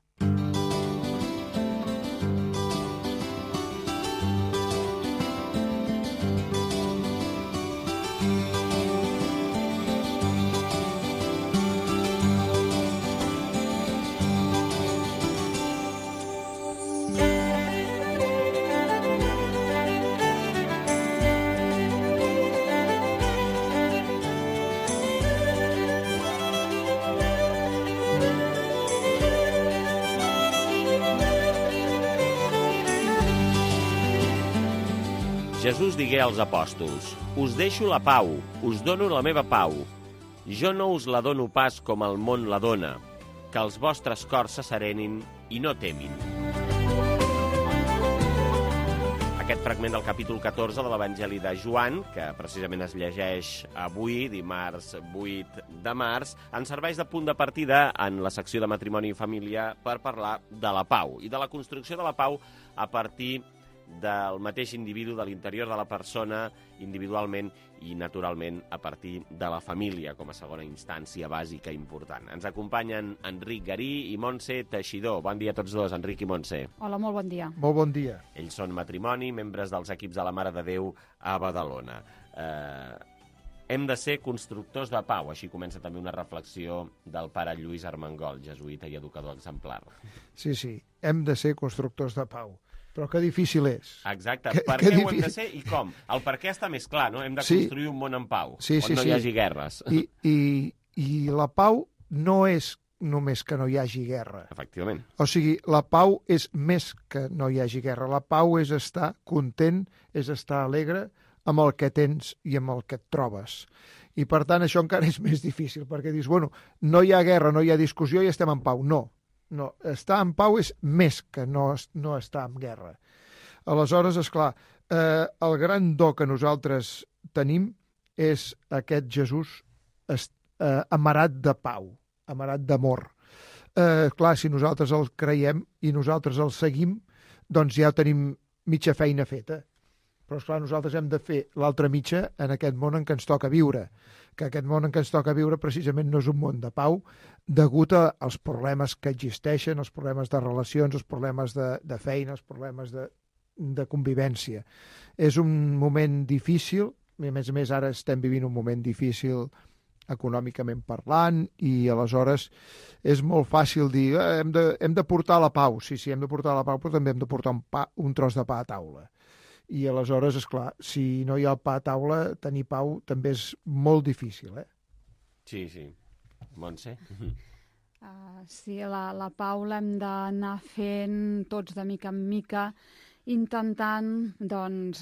Jesús digué als apòstols: «Us deixo la pau, us dono la meva pau. Jo no us la dono pas com el món la dona. Que els vostres cors se serenin i no temin». Aquest fragment del capítol 14 de l'Evangeli de Joan, que precisament es llegeix avui, dimarts 8 de març, ens serveix de punt de partida en la secció de Matrimoni i Família per parlar de la pau i de la construcció de la pau a partir del mateix individu, de l'interior de la persona, individualment i, naturalment, a partir de la família, com a segona instància bàsica i important. Ens acompanyen Enric Garí i Montse Teixidor. Bon dia a tots dos, Enric i Montse. Hola, molt bon dia. Molt bon dia. Ells són matrimoni, membres dels equips de la Mare de Déu a Badalona. Hem de ser constructors de pau. Així comença també una reflexió del pare Lluís Armengol, jesuïta i educador exemplar. Sí, hem de ser constructors de pau. Però que difícil és. Exacte. Per què ho hem de ser i com? El per què està més clar, no? Hem de construir un món en pau, on no hi hagi guerres. I la pau no és només que no hi hagi guerra. Efectivament. O sigui, la pau és més que no hi hagi guerra. La pau és estar content, és estar alegre amb el que tens i amb el que et trobes. I, per tant, això encara és més difícil, perquè dius, bueno, no hi ha guerra, no hi ha discussió i estem en pau. No, estar en pau és més que no estar en guerra. Aleshores, esclar, el gran do que nosaltres tenim és aquest Jesús amarat de pau, amarat d'amor. Clar, si nosaltres el creiem i nosaltres el seguim, doncs ja tenim mitja feina feta. Però, esclar, nosaltres hem de fer l'altra mitja en aquest món en què ens toca viure, que aquest món en què ens toca viure precisament no és un món de pau, degut als problemes que existeixen, els problemes de relacions, els problemes de feina, els problemes de convivència. És un moment difícil, i a més ara estem vivint un moment difícil econòmicament parlant, i aleshores és molt fàcil dir hem de portar la pau. Sí, hem de portar la pau, però també hem de portar un tros de pa a taula. I aleshores, esclar, si no hi ha el pa a taula, tenir pau també és molt difícil, Sí. Montse? Sí, la pau l'hem d'anar fent tots de mica en mica, intentant, doncs,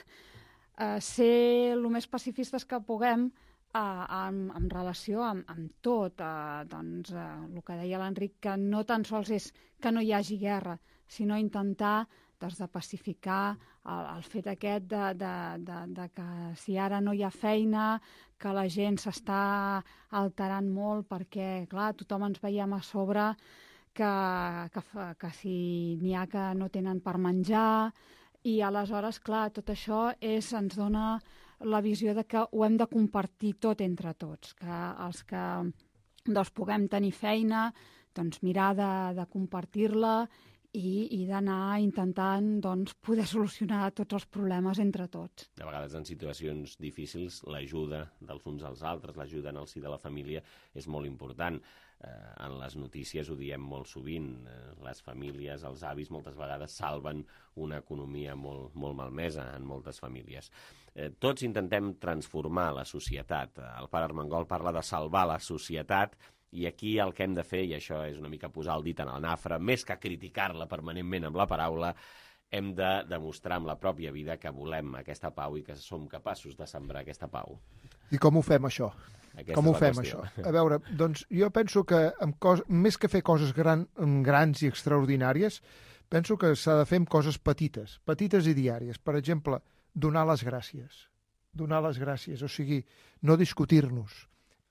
ser el més pacifistes que puguem en relació amb tot. Doncs, el que deia l'Enric, que no tan sols és que no hi hagi guerra, sinó intentar de pacificar el fet aquest de que si ara no hi ha feina, que la gent s'està alterant molt perquè, clar, tothom ens veiem a sobre que si n'hi ha que no tenen per menjar, i aleshores, clar, tot això ens dona la visió de que ho hem de compartir tot entre tots, que els que puguem tenir feina, doncs mirar de compartir-la i d'anar intentant poder solucionar tots els problemes entre tots. De vegades en situacions difícils l'ajuda dels uns als altres, l'ajuda en el si de la família és molt important. En les notícies ho diem molt sovint, les famílies, els avis moltes vegades salven una economia molt malmesa en moltes famílies. Tots intentem transformar la societat. El pare Armengol parla de salvar la societat, i aquí el que hem de fer, i això és una mica posar el dit en el nafre, més que criticar-la permanentment amb la paraula, hem de demostrar amb la pròpia vida que volem aquesta pau i que som capaços de sembrar aquesta pau. I com ho fem, això? Com ho fem, això? A veure, doncs jo penso que més que fer coses grans i extraordinàries, penso que s'ha de fer amb coses petites i diàries. Per exemple, donar les gràcies. O sigui, no discutir-nos.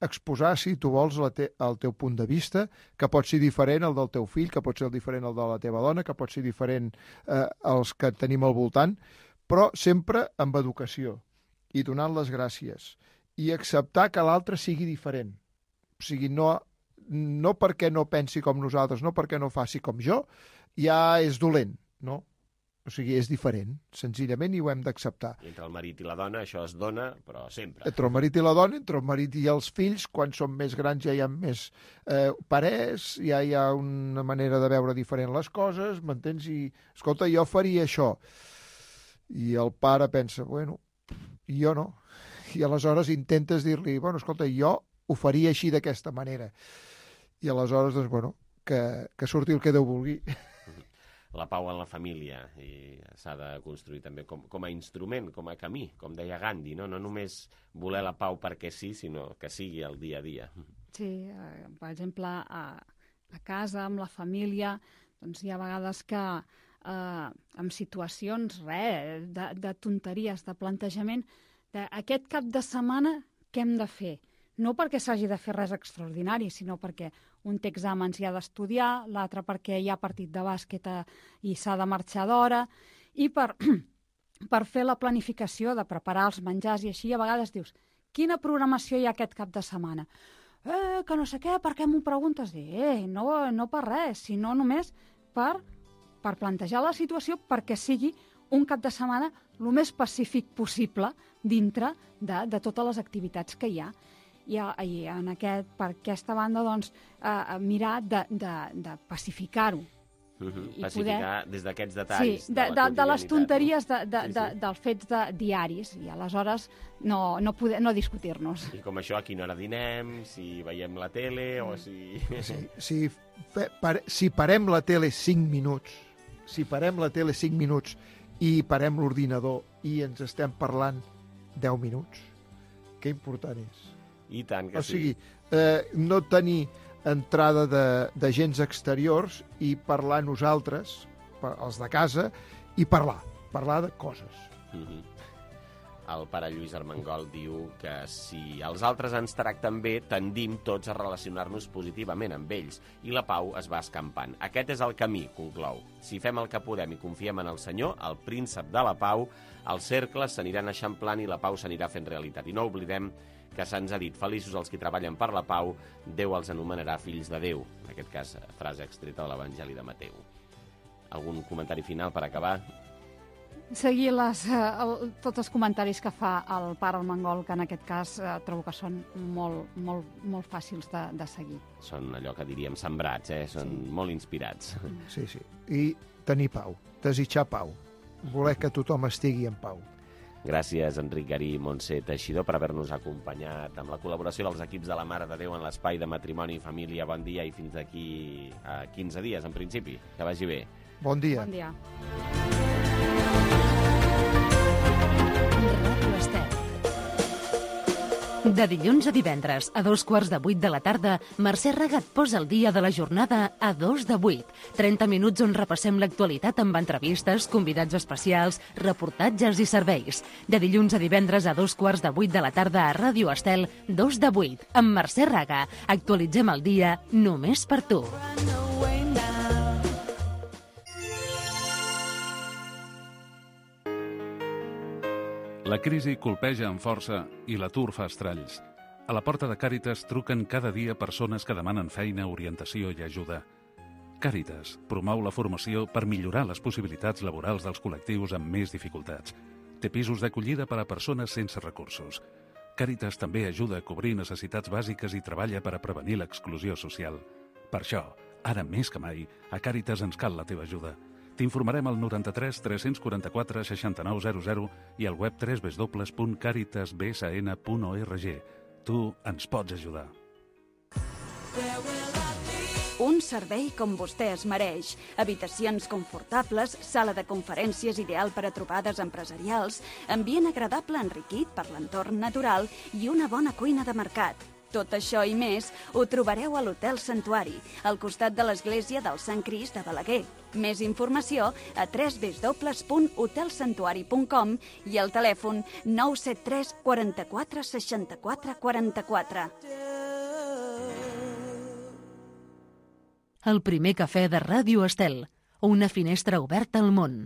exposar, si tu vols, el teu punt de vista, que pot ser diferent al del teu fill, que pot ser diferent al de la teva dona, que pot ser diferent als que tenim al voltant, però sempre amb educació i donant les gràcies i acceptar que l'altre sigui diferent. O sigui, no perquè no pensi com nosaltres, no perquè no faci com jo, ja és dolent, no? O sigui, és diferent, senzillament, i ho hem d'acceptar. Entre el marit i la dona això es dona, però sempre. Entre el marit i la dona, entre el marit i els fills, quan són més grans ja hi ha més parers, ja hi ha una manera de veure diferent les coses, m'entens? I, escolta, jo faria això. I el pare pensa, bueno, jo no. I aleshores intentes dir-li, bueno, escolta, jo ho faria així d'aquesta manera. I aleshores, doncs, bueno, que surti el que Déu vulgui. La pau en la família i s'ha de construir també com a instrument, com a camí, com deia Gandhi, no només voler la pau perquè sí, sinó que sigui el dia a dia. Sí, per exemple, a casa, amb la família, doncs hi ha vegades que en situacions de tonteries, de plantejament, d'aquest cap de setmana què hem de fer? No perquè s'hagi de fer res extraordinari, sinó perquè un té exàmens i ha d'estudiar, l'altre perquè hi ha partit de bàsquet i s'ha de marxar d'hora, i per fer la planificació de preparar els menjars i així, a vegades dius, quina programació hi ha aquest cap de setmana? Que no sé què, per què m'ho preguntes? No per res, sinó només per plantejar la situació perquè sigui un cap de setmana el més pacífic possible dintre de totes les activitats que hi ha. I per aquesta banda, doncs, mirar de pacificar-ho. Pacificar des d'aquests detalls. Sí, de les tonteries dels fets diaris, i aleshores no discutir-nos. I com això, a quina hora dinem, si veiem la tele o si... Si parem la tele 5 minuts, i parem l'ordinador i ens estem parlant 10 minuts, que important és. I tant que sí. O sigui, no tenir entrada d'agents exteriors i parlar nosaltres, els de casa, i parlar de coses. El pare Lluís Armengol diu que si els altres ens tracten bé, tendim tots a relacionar-nos positivament amb ells, i la pau es va escampant. Aquest és el camí, conclou. Si fem el que podem i confiem en el Senyor, el príncep de la pau, els cercles s'aniran eixamplant i la pau s'anirà fent realitat. I no oblidem que se'ns ha dit, feliços els que treballen per la pau, Déu els anomenarà fills de Déu. En aquest cas, frase extreta de l'Evangeli de Mateu. Algun comentari final per acabar? Seguir tots els comentaris que fa el pare Armengol, que en aquest cas trobo que són molt fàcils de seguir. Són allò que diríem sembrats, són molt inspirats. Sí. I tenir pau, desitjar pau, voler que tothom estigui en pau. Gràcies, Enric Garí i Montse Teixidor, per haver-nos acompanyat amb la col·laboració dels equips de la Mare de Déu en l'espai de matrimoni i família. Bon dia i fins d'aquí a 15 dies, en principi. Que vagi bé. Bon dia. Bon dia. De dilluns a divendres, a 7:15 de la tarda, Mercè Raga et posa el dia de la jornada a 7:02. 30 minuts on repassem l'actualitat amb entrevistes, convidats especials, reportatges i serveis. De dilluns a divendres a 7:15 de la tarda a Ràdio Estel, 7:02, amb Mercè Raga. Actualitzem el dia només per tu. La crisi colpeja amb força i l'atur fa estralls. A la porta de Càritas truquen cada dia persones que demanen feina, orientació i ajuda. Càritas promou la formació per millorar les possibilitats laborals dels col·lectius amb més dificultats. Té pisos d'acollida per a persones sense recursos. Càritas també ajuda a cobrir necessitats bàsiques i treballa per a prevenir l'exclusió social. Per això, ara més que mai, a Càritas ens cal la teva ajuda. T'informarem al 93 344 6900 i al web www.caritasbsn.org. Tu ens pots ajudar. Un servei com vostè es mereix. Habitacions confortables, sala de conferències ideal per a trobades empresarials, ambient agradable enriquit per l'entorn natural i una bona cuina de mercat. Tot això i més ho trobareu a l'Hotel Santuari, al costat de l'església del Sant Crist de Balaguer. Més informació a www.hotelsantuari.com i al telèfon 973 44 64 44. el primer cafè de Ràdio Estel, una finestra oberta al món.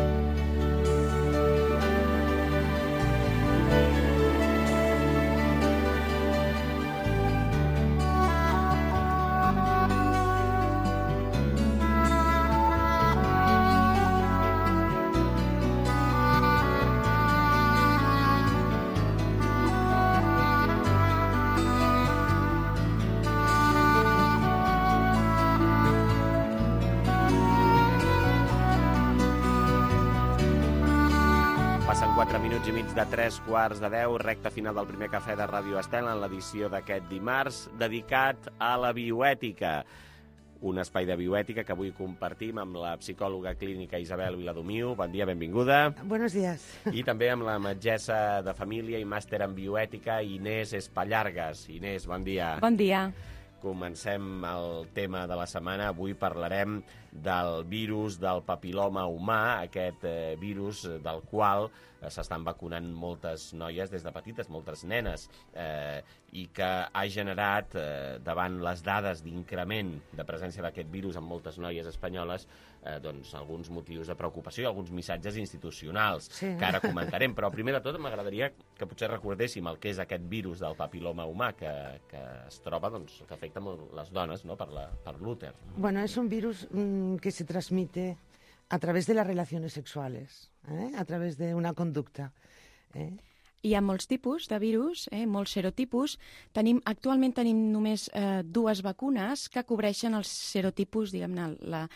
Passen 4 minuts i mig de 3:15, recta final del primer cafè de Ràdio Estel en l'edició d'aquest dimarts, dedicat a la bioètica. Un espai de bioètica que avui compartim amb la psicòloga clínica Isabel Viladomiu. Bon dia, benvinguda. Buenos días. I també amb la metgessa de família i màster en bioètica, Inés Espallargas. Inés, bon dia. Bon dia. Comencem el tema de la setmana. Avui parlarem del virus del papiloma humà, aquest virus del qual s'estan vacunant moltes noies des de petites, moltes nenes, i que ha generat, davant les dades d'increment de presència d'aquest virus en moltes noies espanyoles, doncs alguns motius de preocupació i alguns missatges institucionals, sí, que ara comentarem. Però primer de tot m'agradaria que potser recordéssim el que és aquest virus del papiloma humà que es troba, doncs, que afecta molt les dones, no?, per l'úter. Bueno, es un virus que se transmite a través de las relaciones sexuales, a través de una conducta. Hi ha molts tipus de virus, molts serotipus. Actualment tenim només dues vacunes que cobreixen els serotipus, diguem-ne,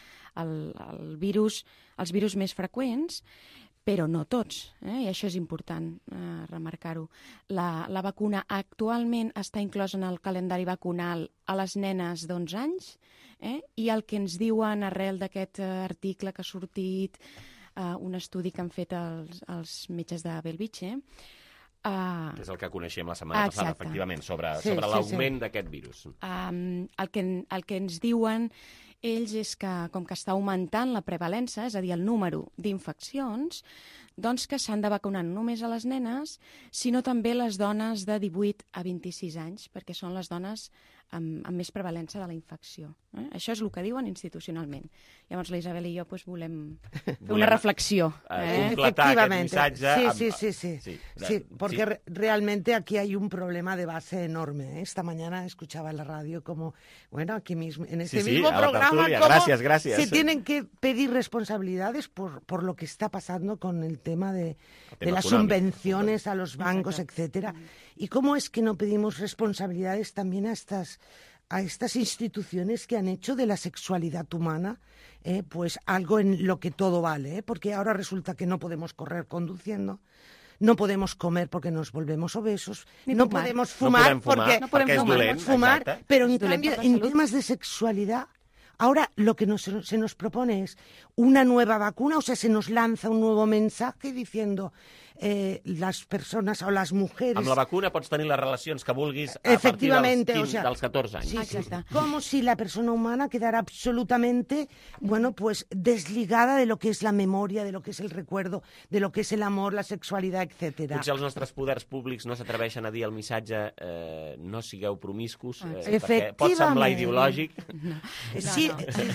els virus més freqüents, però no tots, i això és important remarcar-ho. La vacuna actualment està inclosa en el calendari vacunal a les nenes d'11 anys, i el que ens diuen arrel d'aquest article que ha sortit, un estudi que han fet els metges de Bellvitge, que és el que coneixíem la setmana passada, efectivament, sobre l'augment d'aquest virus. El que ens diuen ells és que, com que està augmentant la prevalença, és a dir, el número d'infeccions, doncs que s'han de vacunar no només a les nenes, sinó també les dones de 18 a 26 anys, perquè són les dones amb més prevalença de la infecció. Això és el que diuen institucionalment. Llavors, la Isabel i jo volem fer una reflexió. Completar aquest missatge. Sí, porque realmente aquí hay un problema de base enorme. Esta mañana escuchaba en la radio como, bueno, aquí mismo, en este mismo programa, gracias. Se tienen que pedir responsabilidades por lo que está pasando con el tema de las subvenciones a los bancos, etcétera. Y cómo es que no pedimos responsabilidades también a estas instituciones que han hecho de la sexualidad humana pues algo en lo que todo vale, porque ahora resulta que no podemos correr conduciendo, no podemos comer porque nos volvemos obesos, no podemos fumar porque es dolent, pero en cambio en temas de sexualidad ahora lo que se nos propone es una nueva vacuna, o sea, se nos lanza un nuevo mensaje diciendo las personas o las mujeres... Amb la vacuna pots tenir les relacions que vulguis a partir dels 14 anys. Sí, exacte. Como si la persona humana quedara absolutamente, bueno, pues desligada de lo que es la memoria, de lo que es el recuerdo, de lo que es el amor, la sexualidad, etcétera. Potser els nostres poders públics no s'atreveixen a dir el missatge no sigueu promiscus, perquè pot semblar ideològic. Sí.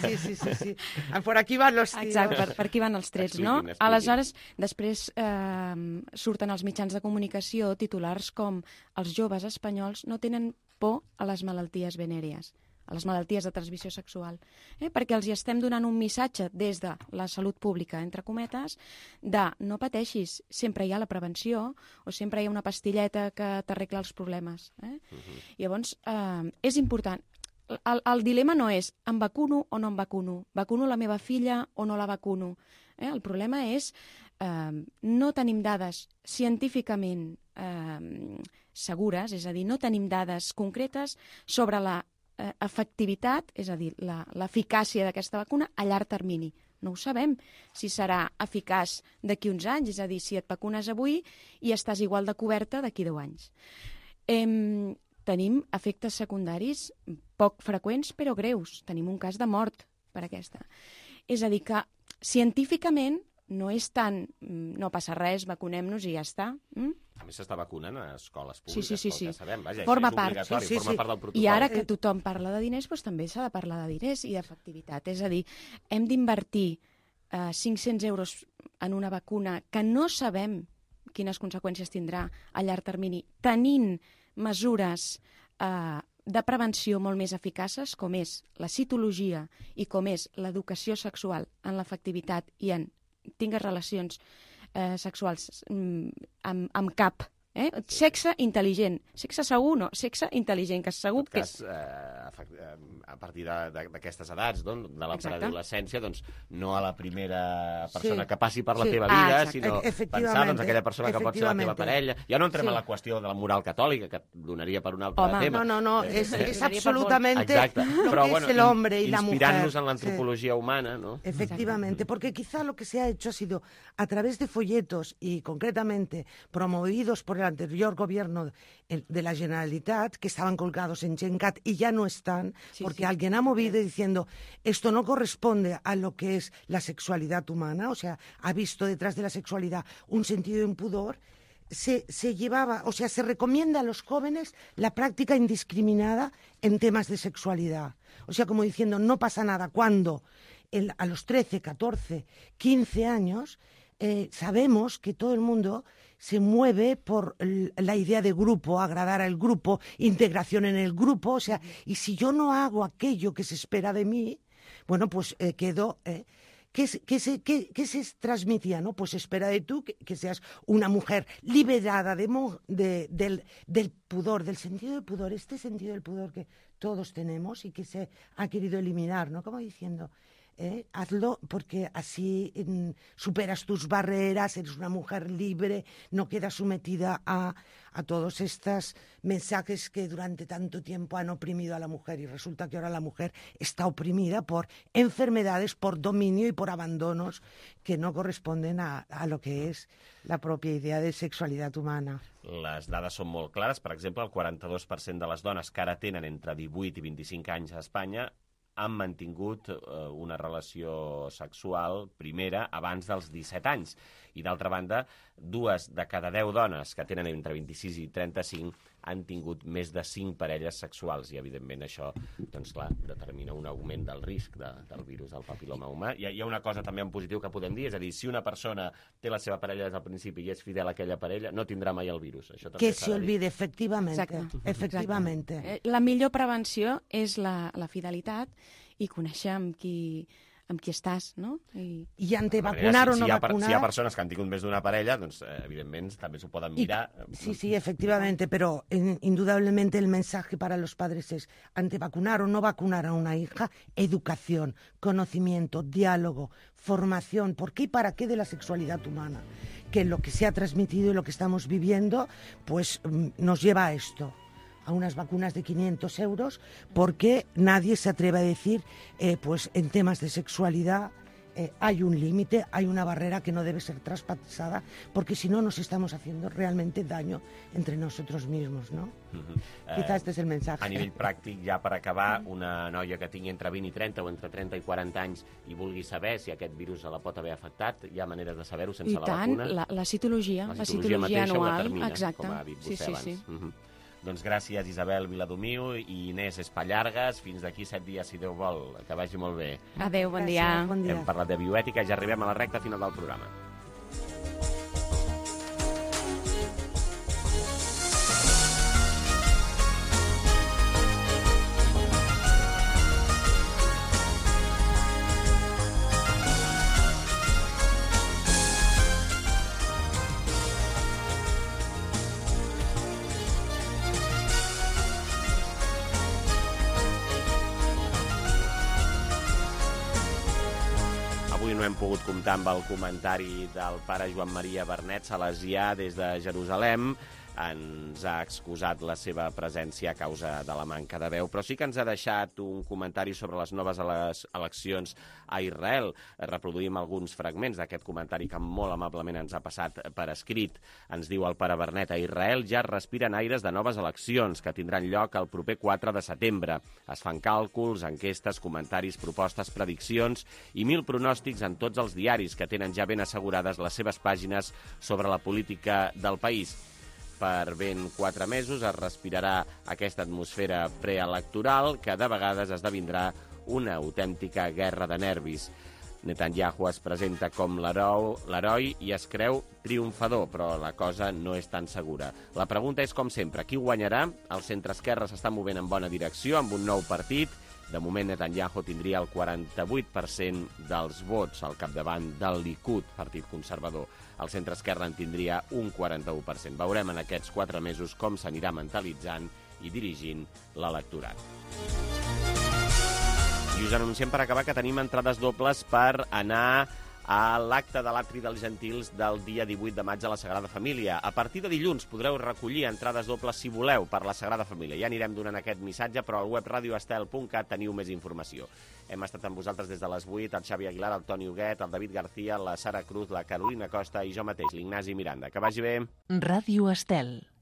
Por aquí van los tiros. Exacte, per aquí van els trets, no? Aleshores, després surten als mitjans de comunicació titulars com els joves espanyols no tenen por a les malalties venèries, a les malalties de transmissió sexual, perquè els hi estem donant un missatge des de la salut pública, entre cometes, de no pateixis, sempre hi ha la prevenció o sempre hi ha una pastilleta que t'arregla els problemes. Llavors, és important. El dilema no és em vacuno o no em vacuno, vacuno la meva filla o no la vacuno. El problema és no tenim dades científicament segures, és a dir, no tenim dades concretes sobre la efectivitat, és a dir, l'eficàcia d'aquesta vacuna a llarg termini. No ho sabem si serà eficaç d'aquí uns anys, és a dir, si et vacunes avui i estàs igual de coberta d'aquí 10 anys. Tenim efectes secundaris poc freqüents però greus. Tenim un cas de mort per aquesta. És a dir, que científicament no és tant no passa res, vacunem-nos i ja està. A més, s'està vacunant a escoles públiques, sí. pel que sabem. Vaja, forma és part, obligatori, forma part del protocol. I ara que tothom parla de diners, doncs també s'ha de parlar de diners i d'efectivitat. És a dir, hem d'invertir 500 euros en una vacuna que no sabem quines conseqüències tindrà a llarg termini, tenint mesures de prevenció molt més eficaces, com és la citologia i com és l'educació sexual en l'efectivitat i en tingues relacions sexuals amb cap. Sexe intel·ligent. Sexe segur, no. Sexe intel·ligent, que segur que és... A partir d'aquestes edats, de la preadolescència, doncs no a la primera persona que passi per la teva vida, sinó pensar en aquella persona que pot ser la teva parella. Ja no entrem a la qüestió de la moral catòlica, que donaria per un altre tema. No, és absolutamente lo que es el hombre y la mujer. Inspirarnos en la antropología humana, ¿no? Efectivamente, porque quizá lo que se ha hecho ha sido, a través de folletos y concretamente promovidos por el anterior gobierno de la Generalitat, que estaban colgados en Gencat y ya no están, porque alguien ha movido diciendo esto no corresponde a lo que es la sexualidad humana, o sea, ha visto detrás de la sexualidad un sentido de impudor. Se llevaba, o sea, se recomienda a los jóvenes la práctica indiscriminada en temas de sexualidad. O sea, como diciendo, no pasa nada cuando a los 13, 14, 15 años sabemos que todo el mundo se mueve por la idea de grupo, agradar al grupo, integración en el grupo, o sea, y si yo no hago aquello que se espera de mí, bueno, pues quedo... ¿Qué se transmitía? ¿No? Pues espera de tú que seas una mujer liberada del pudor, del sentido del pudor, este sentido del pudor que todos tenemos y que se ha querido eliminar, ¿no? Como diciendo... hazlo porque así superas tus barreras, eres una mujer libre, no quedas sometida a todos estos mensajes que durante tanto tiempo han oprimido a la mujer, y resulta que ahora la mujer está oprimida por enfermedades, por dominio y por abandonos que no corresponden a lo que es la propia idea de sexualidad humana. Les dades són molt clares. Per exemple, el 42% de les dones que ara tenen entre 18 i 25 anys a Espanya han mantingut una relació sexual primera abans dels 17 anys. I, d'altra banda, 2 de cada 10 dones que tenen entre 26 i 35 han tingut més de 5 parelles sexuals. I, evidentment, això, doncs, clar, determina un augment del risc del virus del papiloma humà. Hi ha una cosa també en positiu que podem dir, és a dir, si una persona té la seva parella des del principi i és fidel a aquella parella, no tindrà mai el virus. Això també que se olvide, efectivament. La millor prevenció és la fidelitat i conèixer amb qui estàs, no? I antevacunar o no vacunar... Si hi ha persones que han tingut més d'una parella, doncs, evidentment, també s'ho poden mirar. Sí, efectivamente, pero indudablemente el mensaje para los padres es antevacunar o no vacunar a una hija, educación, conocimiento, diálogo, formación, ¿por qué y para qué de la sexualidad humana? Que lo que se ha transmitido y lo que estamos viviendo, pues nos lleva a esto. A unas vacunas de 500 euros, porque nadie se atreve a decir, pues en temas de sexualidad hay un límite, hay una barrera que no debe ser traspasada, porque si no nos estamos haciendo realmente daño entre nosotros mismos, ¿no? Quizás este es el mensaje. A nivell pràctic, ja per acabar, una noia que tingui entre 20 i 30 o entre 30 i 40 anys i vulgui saber si aquest virus la pot haver afectat, hi ha maneres de saber-ho sense la vacuna? I tant, la citologia mateixa anual, ho determina, exacte. Com ha dit vostè abans. Doncs gràcies, Isabel Viladomiu i Inés Espallargas. Fins d'aquí 7 dies, si Déu vol. Que vagi molt bé. Adéu, bon dia. Hem parlat de bioètica i ja arribem a la recta final del programa. No hem pogut comptar amb el comentari del pare Joan Maria Bernet Salesià des de Jerusalem. ens ha excusat la seva presència a causa de la manca de veu, però sí que ens ha deixat un comentari sobre les noves eleccions a Israel. Reproduïm alguns fragments d'aquest comentari que molt amablement ens ha passat per escrit. Ens diu el pare Bernet: a Israel ja es respiren aires de noves eleccions que tindran lloc el proper 4 de setembre. Es fan càlculs, enquestes, comentaris, propostes, prediccions i 1000 pronòstics en tots els diaris que tenen ja ben assegurades les seves pàgines sobre la política del país. Per ben 4 mesos es respirarà aquesta atmosfera preelectoral que de vegades esdevindrà una autèntica guerra de nervis. Netanyahu es presenta com l'heroi i es creu triomfador, però la cosa no és tan segura. La pregunta és, com sempre, qui guanyarà? El centreesquerra s'està movent en bona direcció amb un nou partit. De moment, Netanyahu tindria el 48% dels vots al capdavant del Likud, partit conservador. El centreesquerra en tindria un 41%. Veurem en aquests 4 mesos com s'anirà mentalitzant i dirigint l'electorat. I us anunciem per acabar que tenim entrades dobles per anar a l'acte de l'Atri dels Gentils del dia 18 de maig a la Sagrada Família. A partir de dilluns podreu recollir entrades dobles si voleu per la Sagrada Família. Ja anirem donant aquest missatge, però al web radioestel.cat teniu més informació. Hem estat amb vosaltres des de les 8, el Xavi Aguilar, el Toni Huguet, el David García, la Sara Cruz, la Carolina Costa i jo mateix, l'Ignasi Miranda. Que vagi bé. Ràdio Estel.